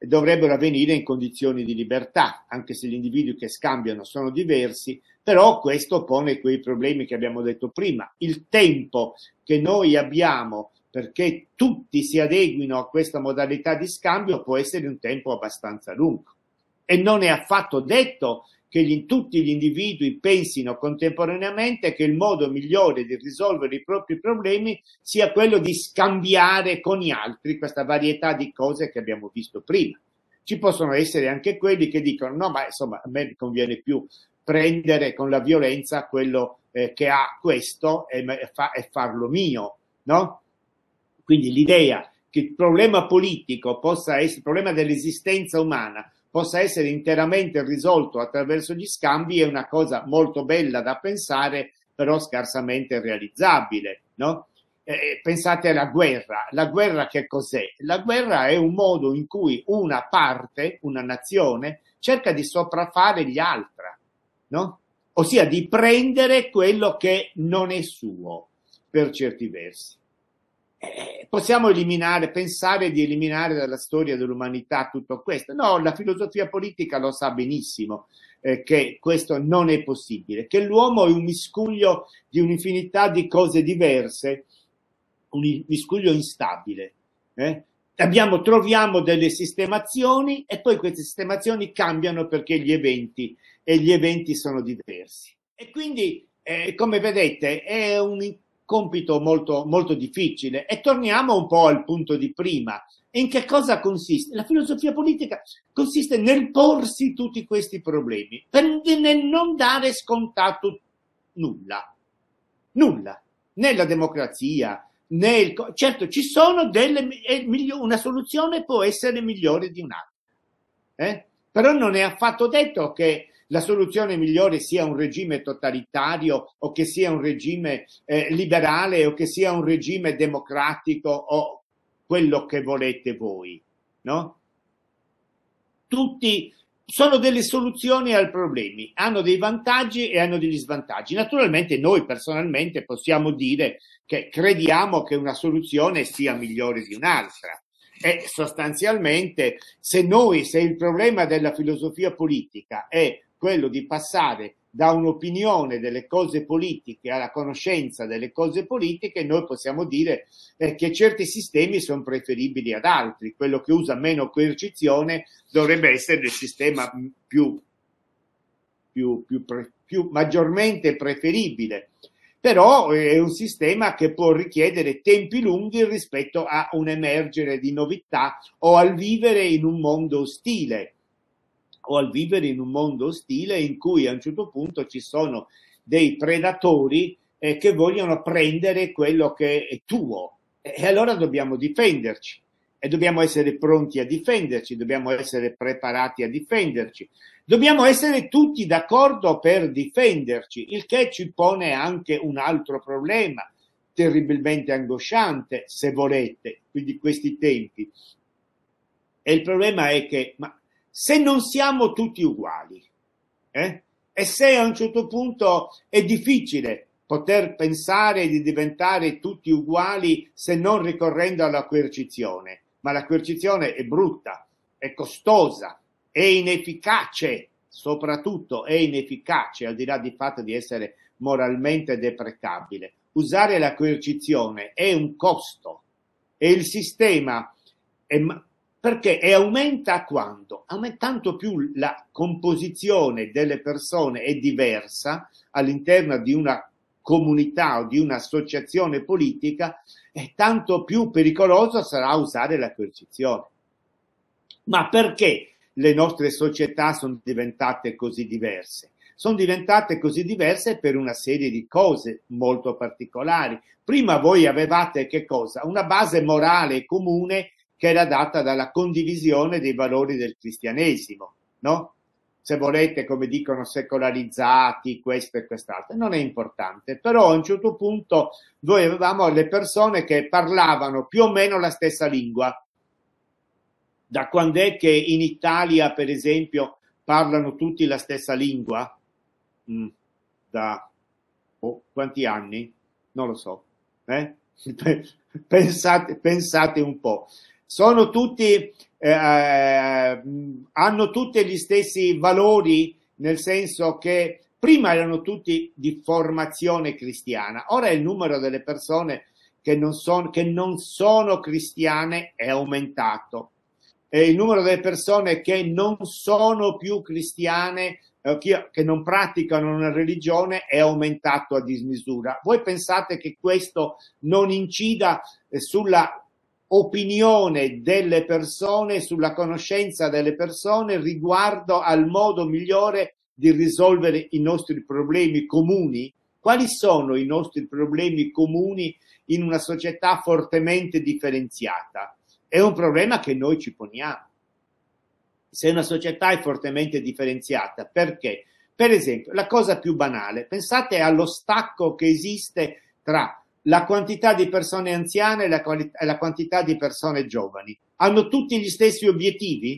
dovrebbero avvenire in condizioni di libertà, anche se gli individui che scambiano sono diversi, però questo pone quei problemi che abbiamo detto prima. Il tempo che noi abbiamo perché tutti si adeguino a questa modalità di scambio può essere un tempo abbastanza lungo. E non è affatto detto che tutti gli individui pensino contemporaneamente che il modo migliore di risolvere i propri problemi sia quello di scambiare con gli altri questa varietà di cose che abbiamo visto prima. Ci possono essere anche quelli che dicono no, ma insomma a me conviene più prendere con la violenza quello che ha questo e farlo mio, no? Quindi l'idea che il problema politico possa essere, il problema dell'esistenza umana possa essere interamente risolto attraverso gli scambi è una cosa molto bella da pensare, però scarsamente realizzabile, no? Pensate alla guerra. La guerra che cos'è? La guerra è un modo in cui una parte, una nazione, cerca di sopraffare gli altri, no? Ossia di prendere quello che non è suo, per certi versi. Possiamo pensare di eliminare dalla storia dell'umanità tutto questo? No, la filosofia politica lo sa benissimo che questo non è possibile, che l'uomo è un miscuglio di un'infinità di cose diverse, un miscuglio instabile. Troviamo delle sistemazioni e poi queste sistemazioni cambiano perché gli eventi sono diversi. E quindi, come vedete, è un compito molto, molto difficile. E torniamo un po' al punto di prima. In che cosa consiste? La filosofia politica consiste nel porsi tutti questi problemi, nel non dare scontato nulla. Nulla. Né la democrazia, certo, ci sono una soluzione può essere migliore di un'altra. Però non è affatto detto che la soluzione migliore sia un regime totalitario o che sia un regime liberale o che sia un regime democratico o quello che volete voi, no? Tutti sono delle soluzioni ai problemi, hanno dei vantaggi e hanno degli svantaggi. Naturalmente noi personalmente possiamo dire che crediamo che una soluzione sia migliore di un'altra. E sostanzialmente se il problema della filosofia politica è quello di passare da un'opinione delle cose politiche alla conoscenza delle cose politiche, noi possiamo dire che certi sistemi sono preferibili ad altri. Quello che usa meno coercizione dovrebbe essere il sistema maggiormente preferibile. Però è un sistema che può richiedere tempi lunghi rispetto a un emergere di novità o al vivere in un mondo ostile in cui a un certo punto ci sono dei predatori che vogliono prendere quello che è tuo e allora dobbiamo difenderci e dobbiamo essere pronti a difenderci, dobbiamo essere preparati a difenderci. Dobbiamo essere tutti d'accordo per difenderci, il che ci pone anche un altro problema, terribilmente angosciante, se volete, quindi questi tempi. E il problema è che, ma se non siamo tutti uguali, e se a un certo punto è difficile poter pensare di diventare tutti uguali se non ricorrendo alla coercizione, ma la coercizione è brutta, è costosa, è inefficace, soprattutto è inefficace, al di là del fatto di essere moralmente deprecabile. Usare la coercizione è un costo e il sistema perché aumenta quando? Tanto più la composizione delle persone è diversa all'interno di una comunità o di un'associazione politica, e tanto più pericoloso sarà usare la coercizione. Ma perché le nostre società sono diventate così diverse? Sono diventate così diverse per una serie di cose molto particolari. Prima voi avevate che cosa? Una base morale comune che era data dalla condivisione dei valori del cristianesimo, no? Se volete, come dicono, secolarizzati, questo e quest'altro, non è importante, però a un certo punto noi avevamo le persone che parlavano più o meno la stessa lingua. Da quando è che in Italia, per esempio, parlano tutti la stessa lingua? Da quanti anni? Non lo so. Pensate un po'. sono tutti, hanno tutti gli stessi valori, nel senso che prima erano tutti di formazione cristiana, ora il numero delle persone che non sono cristiane è aumentato. Il numero delle persone che non sono più cristiane, che non praticano una religione, è aumentato a dismisura. Voi pensate che questo non incida sulla opinione delle persone, sulla conoscenza delle persone riguardo al modo migliore di risolvere i nostri problemi comuni? Quali sono i nostri problemi comuni in una società fortemente differenziata? È un problema che noi ci poniamo. Se una società è fortemente differenziata, perché? Per esempio, la cosa più banale, pensate allo stacco che esiste tra la quantità di persone anziane e la quantità di persone giovani. Hanno tutti gli stessi obiettivi?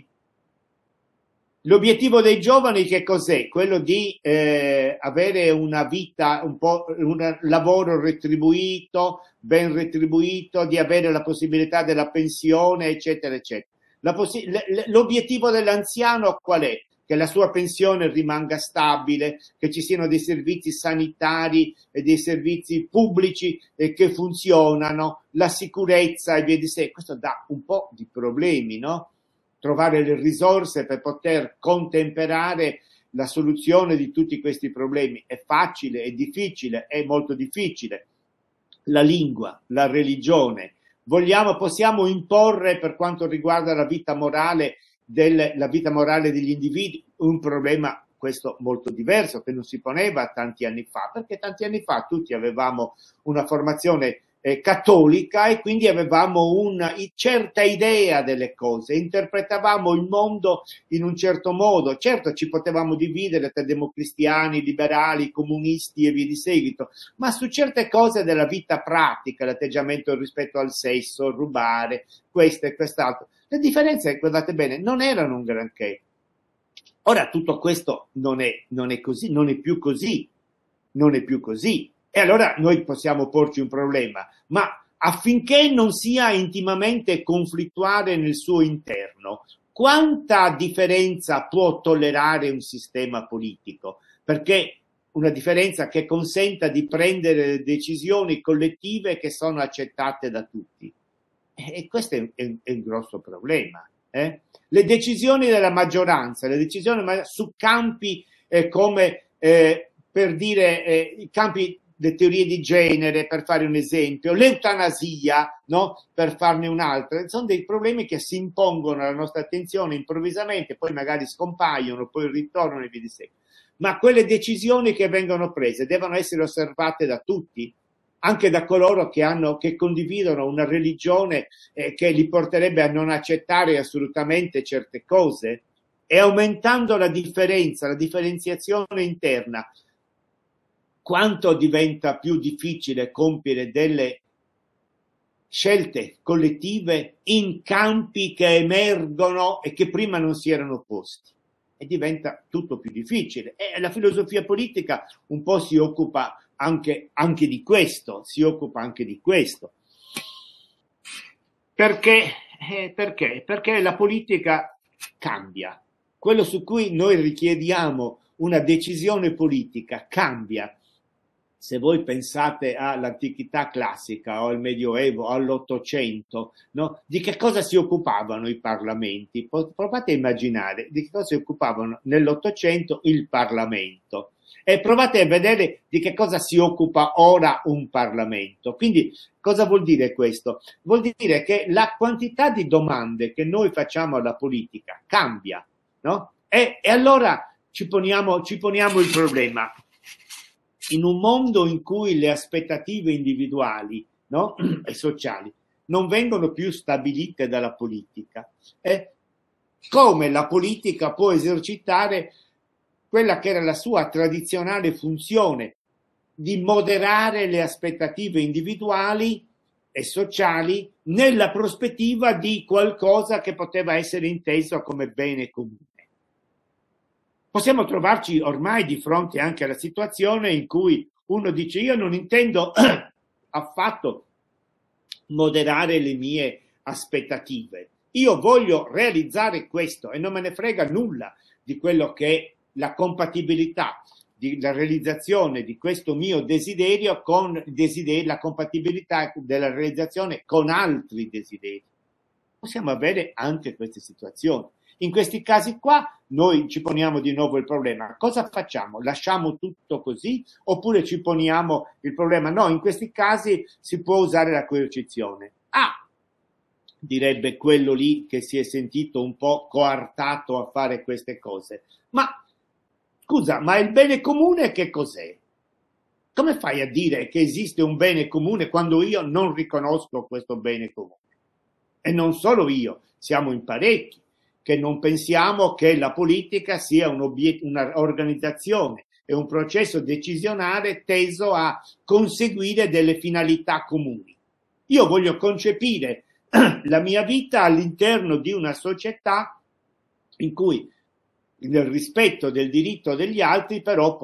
L'obiettivo dei giovani che cos'è? Quello di avere una vita, un lavoro retribuito, ben retribuito, di avere la possibilità della pensione, eccetera, eccetera. L'obiettivo dell'anziano qual è? Che la sua pensione rimanga stabile, che ci siano dei servizi sanitari e dei servizi pubblici che funzionano, la sicurezza e via di sé. Questo dà un po' di problemi, no? Trovare le risorse per poter contemperare la soluzione di tutti questi problemi è facile, è difficile, è molto difficile. La lingua, la religione, possiamo imporre per quanto riguarda la vita morale degli individui un problema questo molto diverso che non si poneva tanti anni fa, perché tanti anni fa tutti avevamo una formazione cattolica e quindi avevamo una certa idea delle cose, interpretavamo il mondo in un certo modo. Certo, ci potevamo dividere tra democristiani, liberali, comunisti e via di seguito, ma su certe cose della vita pratica, l'atteggiamento rispetto al sesso, rubare, questo e quest'altro, le differenze, guardate bene, non erano un granché. Ora tutto questo non è così, non è più così. E allora noi possiamo porci un problema, ma affinché non sia intimamente conflittuale nel suo interno, quanta differenza può tollerare un sistema politico? Perché una differenza che consenta di prendere decisioni collettive che sono accettate da tutti. E questo è un grosso problema. Le decisioni della maggioranza, su campi come, per dire, i campi le teorie di genere, per fare un esempio, l'eutanasia, no? Per farne un'altra, sono dei problemi che si impongono alla nostra attenzione improvvisamente, poi magari scompaiono, poi ritornano e via di seguito. Ma quelle decisioni che vengono prese devono essere osservate da tutti, anche da coloro che condividono una religione che li porterebbe a non accettare assolutamente certe cose, e aumentando la differenziazione interna, quanto diventa più difficile compiere delle scelte collettive in campi che emergono e che prima non si erano posti, e diventa tutto più difficile. E la filosofia politica un po' si occupa anche di questo, Perché? Perché la politica cambia. Quello su cui noi richiediamo una decisione politica cambia. Se voi pensate all'antichità classica o al Medioevo o all'Ottocento, no? Di che cosa si occupavano i parlamenti? Provate a immaginare di che cosa si occupavano nell'Ottocento il Parlamento. E provate a vedere di che cosa si occupa ora un Parlamento. Quindi cosa vuol dire questo? Vuol dire che la quantità di domande che noi facciamo alla politica cambia, no? E allora ci poniamo il problema. In un mondo in cui le aspettative individuali, no? E sociali non vengono più stabilite dalla politica, come la politica può esercitare quella che era la sua tradizionale funzione di moderare le aspettative individuali e sociali nella prospettiva di qualcosa che poteva essere inteso come bene comune. Possiamo trovarci ormai di fronte anche alla situazione in cui uno dice: io non intendo affatto moderare le mie aspettative. Io voglio realizzare questo e non me ne frega nulla di quello che è la compatibilità, la realizzazione di questo mio desiderio con la compatibilità della realizzazione con altri desideri. Possiamo avere anche queste situazioni. In questi casi qua noi ci poniamo di nuovo il problema: cosa facciamo? Lasciamo tutto così oppure ci poniamo il problema? No, in questi casi si può usare la coercizione. Direbbe quello lì che si è sentito un po' coartato a fare queste cose. Ma scusa, ma il bene comune che cos'è? Come fai a dire che esiste un bene comune quando io non riconosco questo bene comune? E non solo io, siamo in parecchi che non pensiamo che la politica sia un'organizzazione e un processo decisionale teso a conseguire delle finalità comuni. Io voglio concepire la mia vita all'interno di una società in cui nel rispetto del diritto degli altri però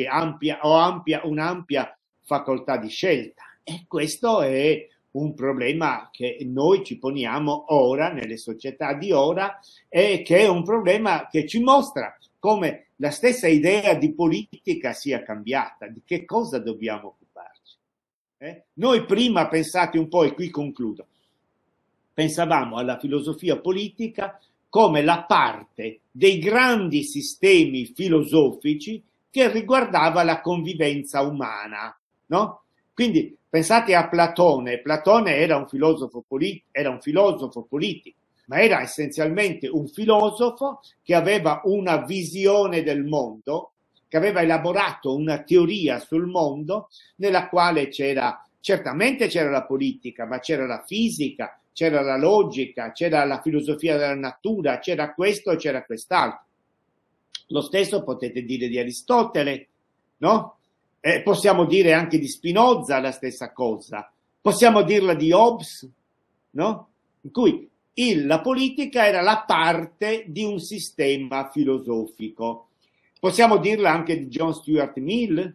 ho un'ampia facoltà di scelta, e questo è un problema che noi ci poniamo ora nelle società di ora, e che è un problema che ci mostra come la stessa idea di politica sia cambiata, di che cosa dobbiamo occuparci. Noi prima, pensate un po', e qui concludo, pensavamo alla filosofia politica come la parte dei grandi sistemi filosofici che riguardava la convivenza umana, no? Quindi pensate a Platone. Platone era un filosofo politico, ma era essenzialmente un filosofo che aveva una visione del mondo, che aveva elaborato una teoria sul mondo nella quale certamente c'era la politica, ma c'era la fisica, c'era la logica, c'era la filosofia della natura, c'era questo, c'era quest'altro. Lo stesso potete dire di Aristotele, no? Possiamo dire anche di Spinoza la stessa cosa. Possiamo dirla di Hobbes, no? In cui la politica era la parte di un sistema filosofico. Possiamo dirla anche di John Stuart Mill,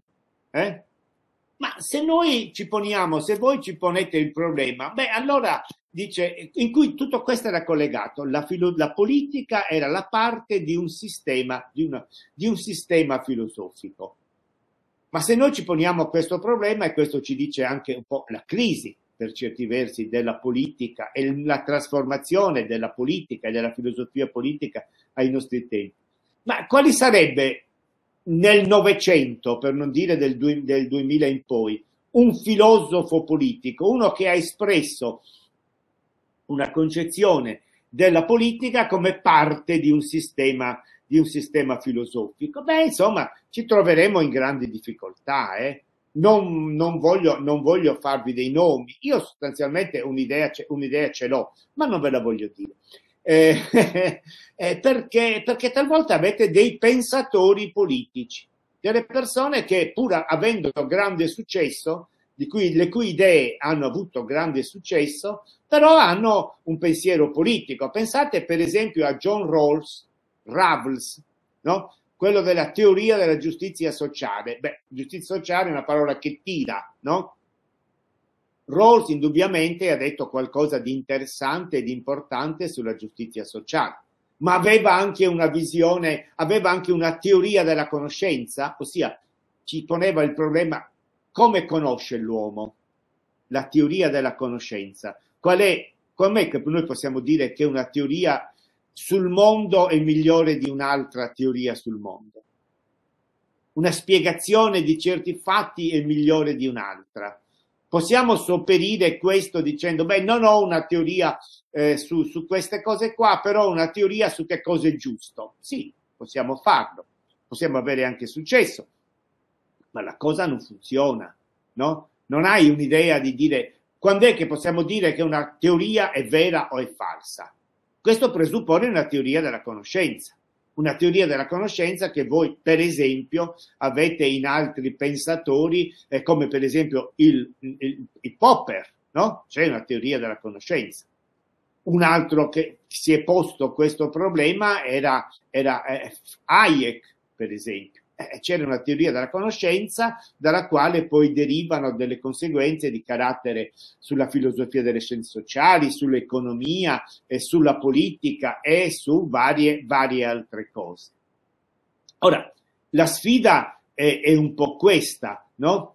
Ma se voi ci ponete il problema, allora dice, in cui tutto questo era collegato, la politica era la parte di un sistema, di un sistema filosofico. Ma se noi ci poniamo questo problema, e questo ci dice anche un po' la crisi, per certi versi, della politica e la trasformazione della politica e della filosofia politica ai nostri tempi, ma quali sarebbe nel Novecento, per non dire del 2000 in poi, un filosofo politico, uno che ha espresso una concezione della politica come parte di un sistema filosofico? Insomma, ci troveremo in grandi difficoltà. Non voglio farvi dei nomi. Io sostanzialmente un'idea ce l'ho, ma non ve la voglio dire. Perché talvolta avete dei pensatori politici, delle persone che, pur avendo grande successo, le cui idee hanno avuto grande successo, però hanno un pensiero politico. Pensate per esempio a John Rawls, no? Quello della teoria della giustizia sociale. Giustizia sociale è una parola che tira, no? Rawls indubbiamente ha detto qualcosa di interessante e di importante sulla giustizia sociale, ma aveva anche una visione, aveva anche una teoria della conoscenza, ossia ci poneva il problema: come conosce l'uomo? La teoria della conoscenza. Com'è che noi possiamo dire che una teoria sul mondo è migliore di un'altra teoria sul mondo? Una spiegazione di certi fatti è migliore di un'altra. Possiamo sopperire questo dicendo, non ho una teoria su queste cose qua, però ho una teoria su che cosa è giusto. Sì, possiamo farlo, possiamo avere anche successo, ma la cosa non funziona, no? Non hai un'idea di dire quando è che possiamo dire che una teoria è vera o è falsa. Questo presuppone una teoria della conoscenza. Una teoria della conoscenza che voi, per esempio, avete in altri pensatori, come per esempio il Popper, no? C'è una teoria della conoscenza. Un altro che si è posto questo problema era Hayek, per esempio. C'era una teoria della conoscenza dalla quale poi derivano delle conseguenze di carattere sulla filosofia delle scienze sociali, sull'economia, sulla politica e su varie altre cose. Ora, la sfida è un po' questa, no?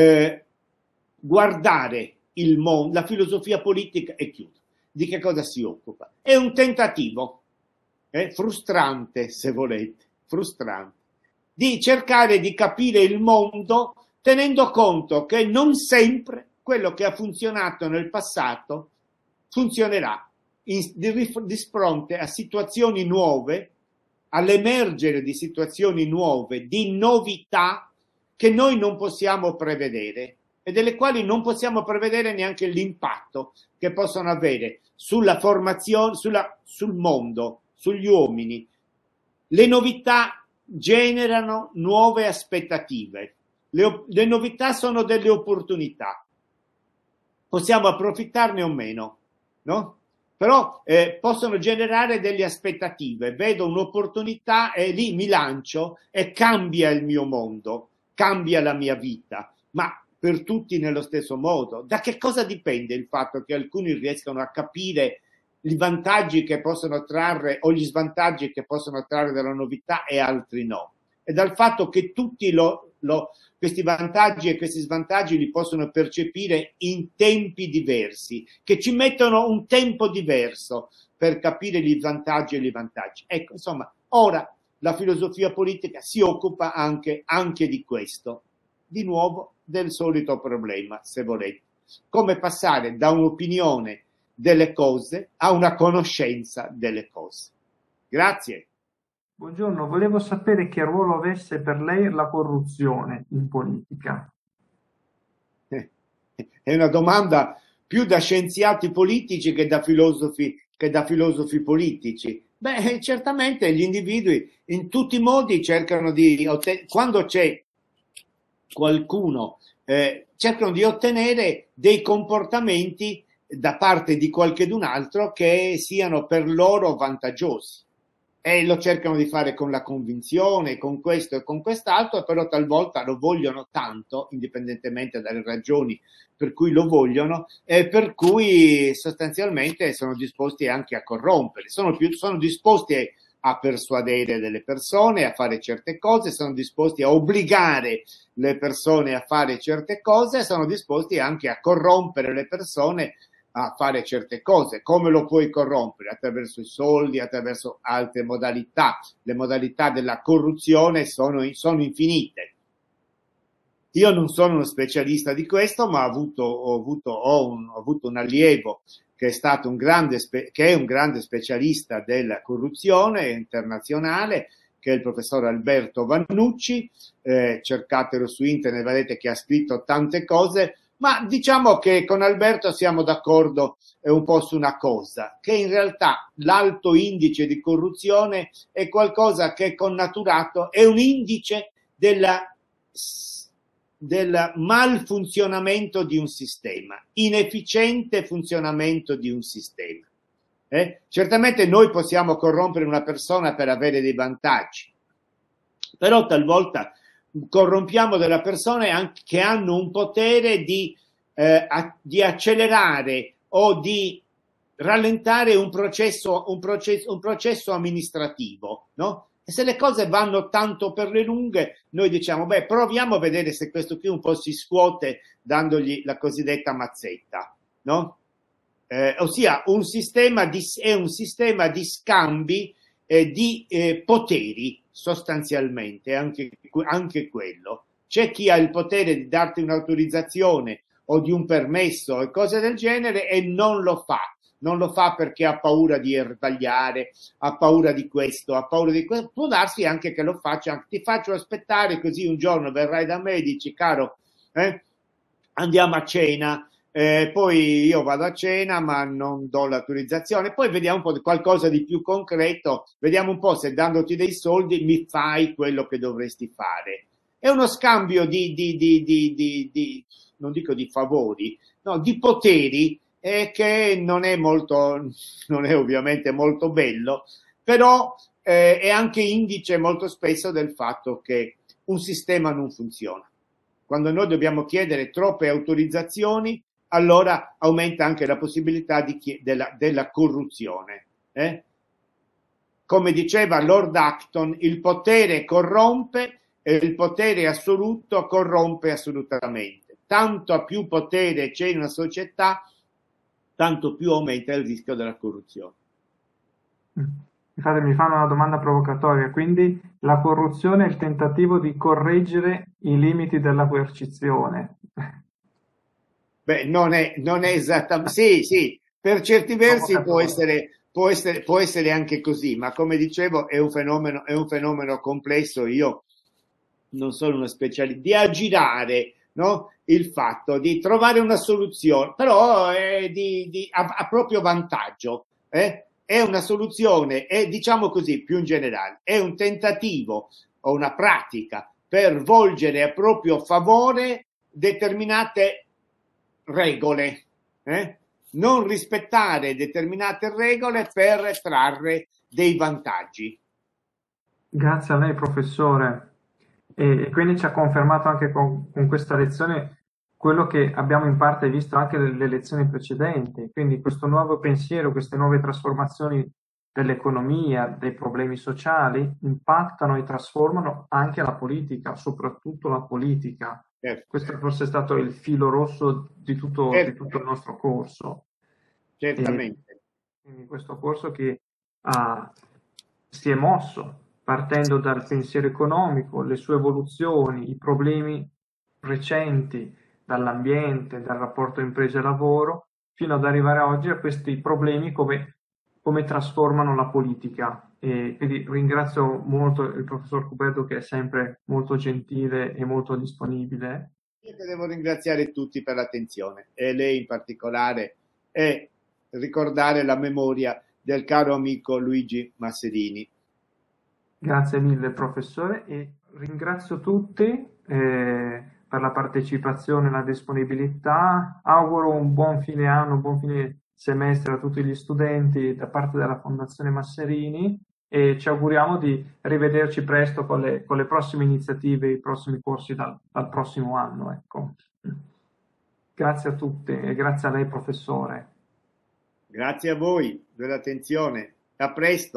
Guardare il mondo, la filosofia politica, e chiudo. Di che cosa si occupa? È un tentativo, frustrante se volete, frustrante, di cercare di capire il mondo tenendo conto che non sempre quello che ha funzionato nel passato funzionerà di fronte a situazioni nuove, all'emergere di situazioni nuove, di novità che noi non possiamo prevedere e delle quali non possiamo prevedere neanche l'impatto che possono avere sulla formazione, sul mondo, sugli uomini. Le novità generano nuove aspettative, le novità sono delle opportunità, possiamo approfittarne o meno, no? Però possono generare delle aspettative, vedo un'opportunità e lì mi lancio e cambia il mio mondo, cambia la mia vita, ma per tutti nello stesso modo. Da che cosa dipende il fatto che alcuni riescano a capire i vantaggi che possono trarre o gli svantaggi che possono trarre dalla novità e altri no? E dal fatto che tutti questi vantaggi e questi svantaggi li possono percepire in tempi diversi, che ci mettono un tempo diverso per capire gli svantaggi e i vantaggi. Ecco, insomma, ora la filosofia politica si occupa anche di questo. Di nuovo, del solito problema, se volete. Come passare da un'opinione delle cose a una conoscenza delle cose. Grazie. Buongiorno, volevo sapere che ruolo avesse per lei la corruzione in politica. È una domanda più da scienziati politici che da filosofi politici. Beh, certamente gli individui in tutti i modi cercano di quando c'è qualcuno, cercano di ottenere dei comportamenti da parte di qualcun altro che siano per loro vantaggiosi. E lo cercano di fare con la convinzione, con questo e con quest'altro, però talvolta lo vogliono tanto, indipendentemente dalle ragioni per cui lo vogliono, e per cui sostanzialmente sono disposti anche a corrompere, sono disposti a persuadere delle persone a fare certe cose, sono disposti a obbligare le persone a fare certe cose, sono disposti anche a corrompere le persone a fare certe cose. Come lo puoi corrompere? Attraverso i soldi, attraverso altre modalità. Le modalità della corruzione sono infinite. Io non sono uno specialista di questo, ma ho avuto un allievo che è un grande specialista della corruzione internazionale, che è il professor Alberto Vannucci. Cercatelo su internet, vedete che ha scritto tante cose. Ma diciamo che con Alberto siamo d'accordo un po' su una cosa, che in realtà l'alto indice di corruzione è qualcosa che è connaturato, è un indice del malfunzionamento di un sistema, inefficiente funzionamento di un sistema. Certamente noi possiamo corrompere una persona per avere dei vantaggi, però talvolta corrompiamo delle persone che hanno un potere di accelerare o di rallentare un processo amministrativo, no? E se le cose vanno tanto per le lunghe, noi diciamo, beh, proviamo a vedere se questo qui un po' si scuote dandogli la cosiddetta mazzetta, no? Ossia è un sistema di scambi di poteri, sostanzialmente, anche quello. C'è chi ha il potere di darti un'autorizzazione o di un permesso e cose del genere e non lo fa perché ha paura di sbagliare, ha paura di questo, ha paura di questo. Può darsi anche che lo faccia, ti faccio aspettare, così un giorno verrai da me e dici, caro, andiamo a cena, poi io vado a cena ma non do l'autorizzazione, poi vediamo un po' di qualcosa di più concreto, vediamo un po' se dandoti dei soldi mi fai quello che dovresti fare. È uno scambio non dico di favori, no, di poteri, che non è ovviamente molto bello, però è anche indice molto spesso del fatto che un sistema non funziona. Quando noi dobbiamo chiedere troppe autorizzazioni, allora aumenta anche la possibilità della corruzione. Come diceva Lord Acton, il potere corrompe e il potere assoluto corrompe assolutamente. Tanto più potere c'è in una società, tanto più aumenta il rischio della corruzione. Infatti mi fanno una domanda provocatoria, quindi la corruzione è il tentativo di correggere i limiti della coercizione. Beh, non è esattamente, sì, per certi versi può essere anche così, ma come dicevo è un fenomeno complesso. Io non sono uno specialista di aggirare, no? Il fatto di trovare una soluzione, però a proprio vantaggio. È una soluzione, è, diciamo così, più in generale, è un tentativo o una pratica per volgere a proprio favore determinate regole, non rispettare determinate regole per trarre dei vantaggi. Grazie a lei, professore. E quindi ci ha confermato anche con questa lezione quello che abbiamo in parte visto anche nelle lezioni precedenti. Quindi questo nuovo pensiero, queste nuove trasformazioni dell'economia, dei problemi sociali, impattano e trasformano anche la politica, soprattutto la politica. Certo. Questo forse è stato il filo rosso di tutto il nostro corso. Certamente. Quindi questo corso che si è mosso partendo dal pensiero economico, le sue evoluzioni, i problemi recenti dall'ambiente, dal rapporto impresa-lavoro, fino ad arrivare oggi a questi problemi come trasformano la politica. E quindi ringrazio molto il professor Cuberto, che è sempre molto gentile e molto disponibile. Io che devo ringraziare tutti per l'attenzione e lei in particolare, e ricordare la memoria del caro amico Luigi Masserini. Grazie mille professore, e ringrazio tutti per la partecipazione e la disponibilità. Auguro un buon fine anno, un buon fine semestre a tutti gli studenti da parte della Fondazione Masserini, e ci auguriamo di rivederci presto con le prossime iniziative, i prossimi corsi dal prossimo anno. Ecco. Grazie a tutti e grazie a lei, professore. Grazie a voi dell'attenzione. A presto.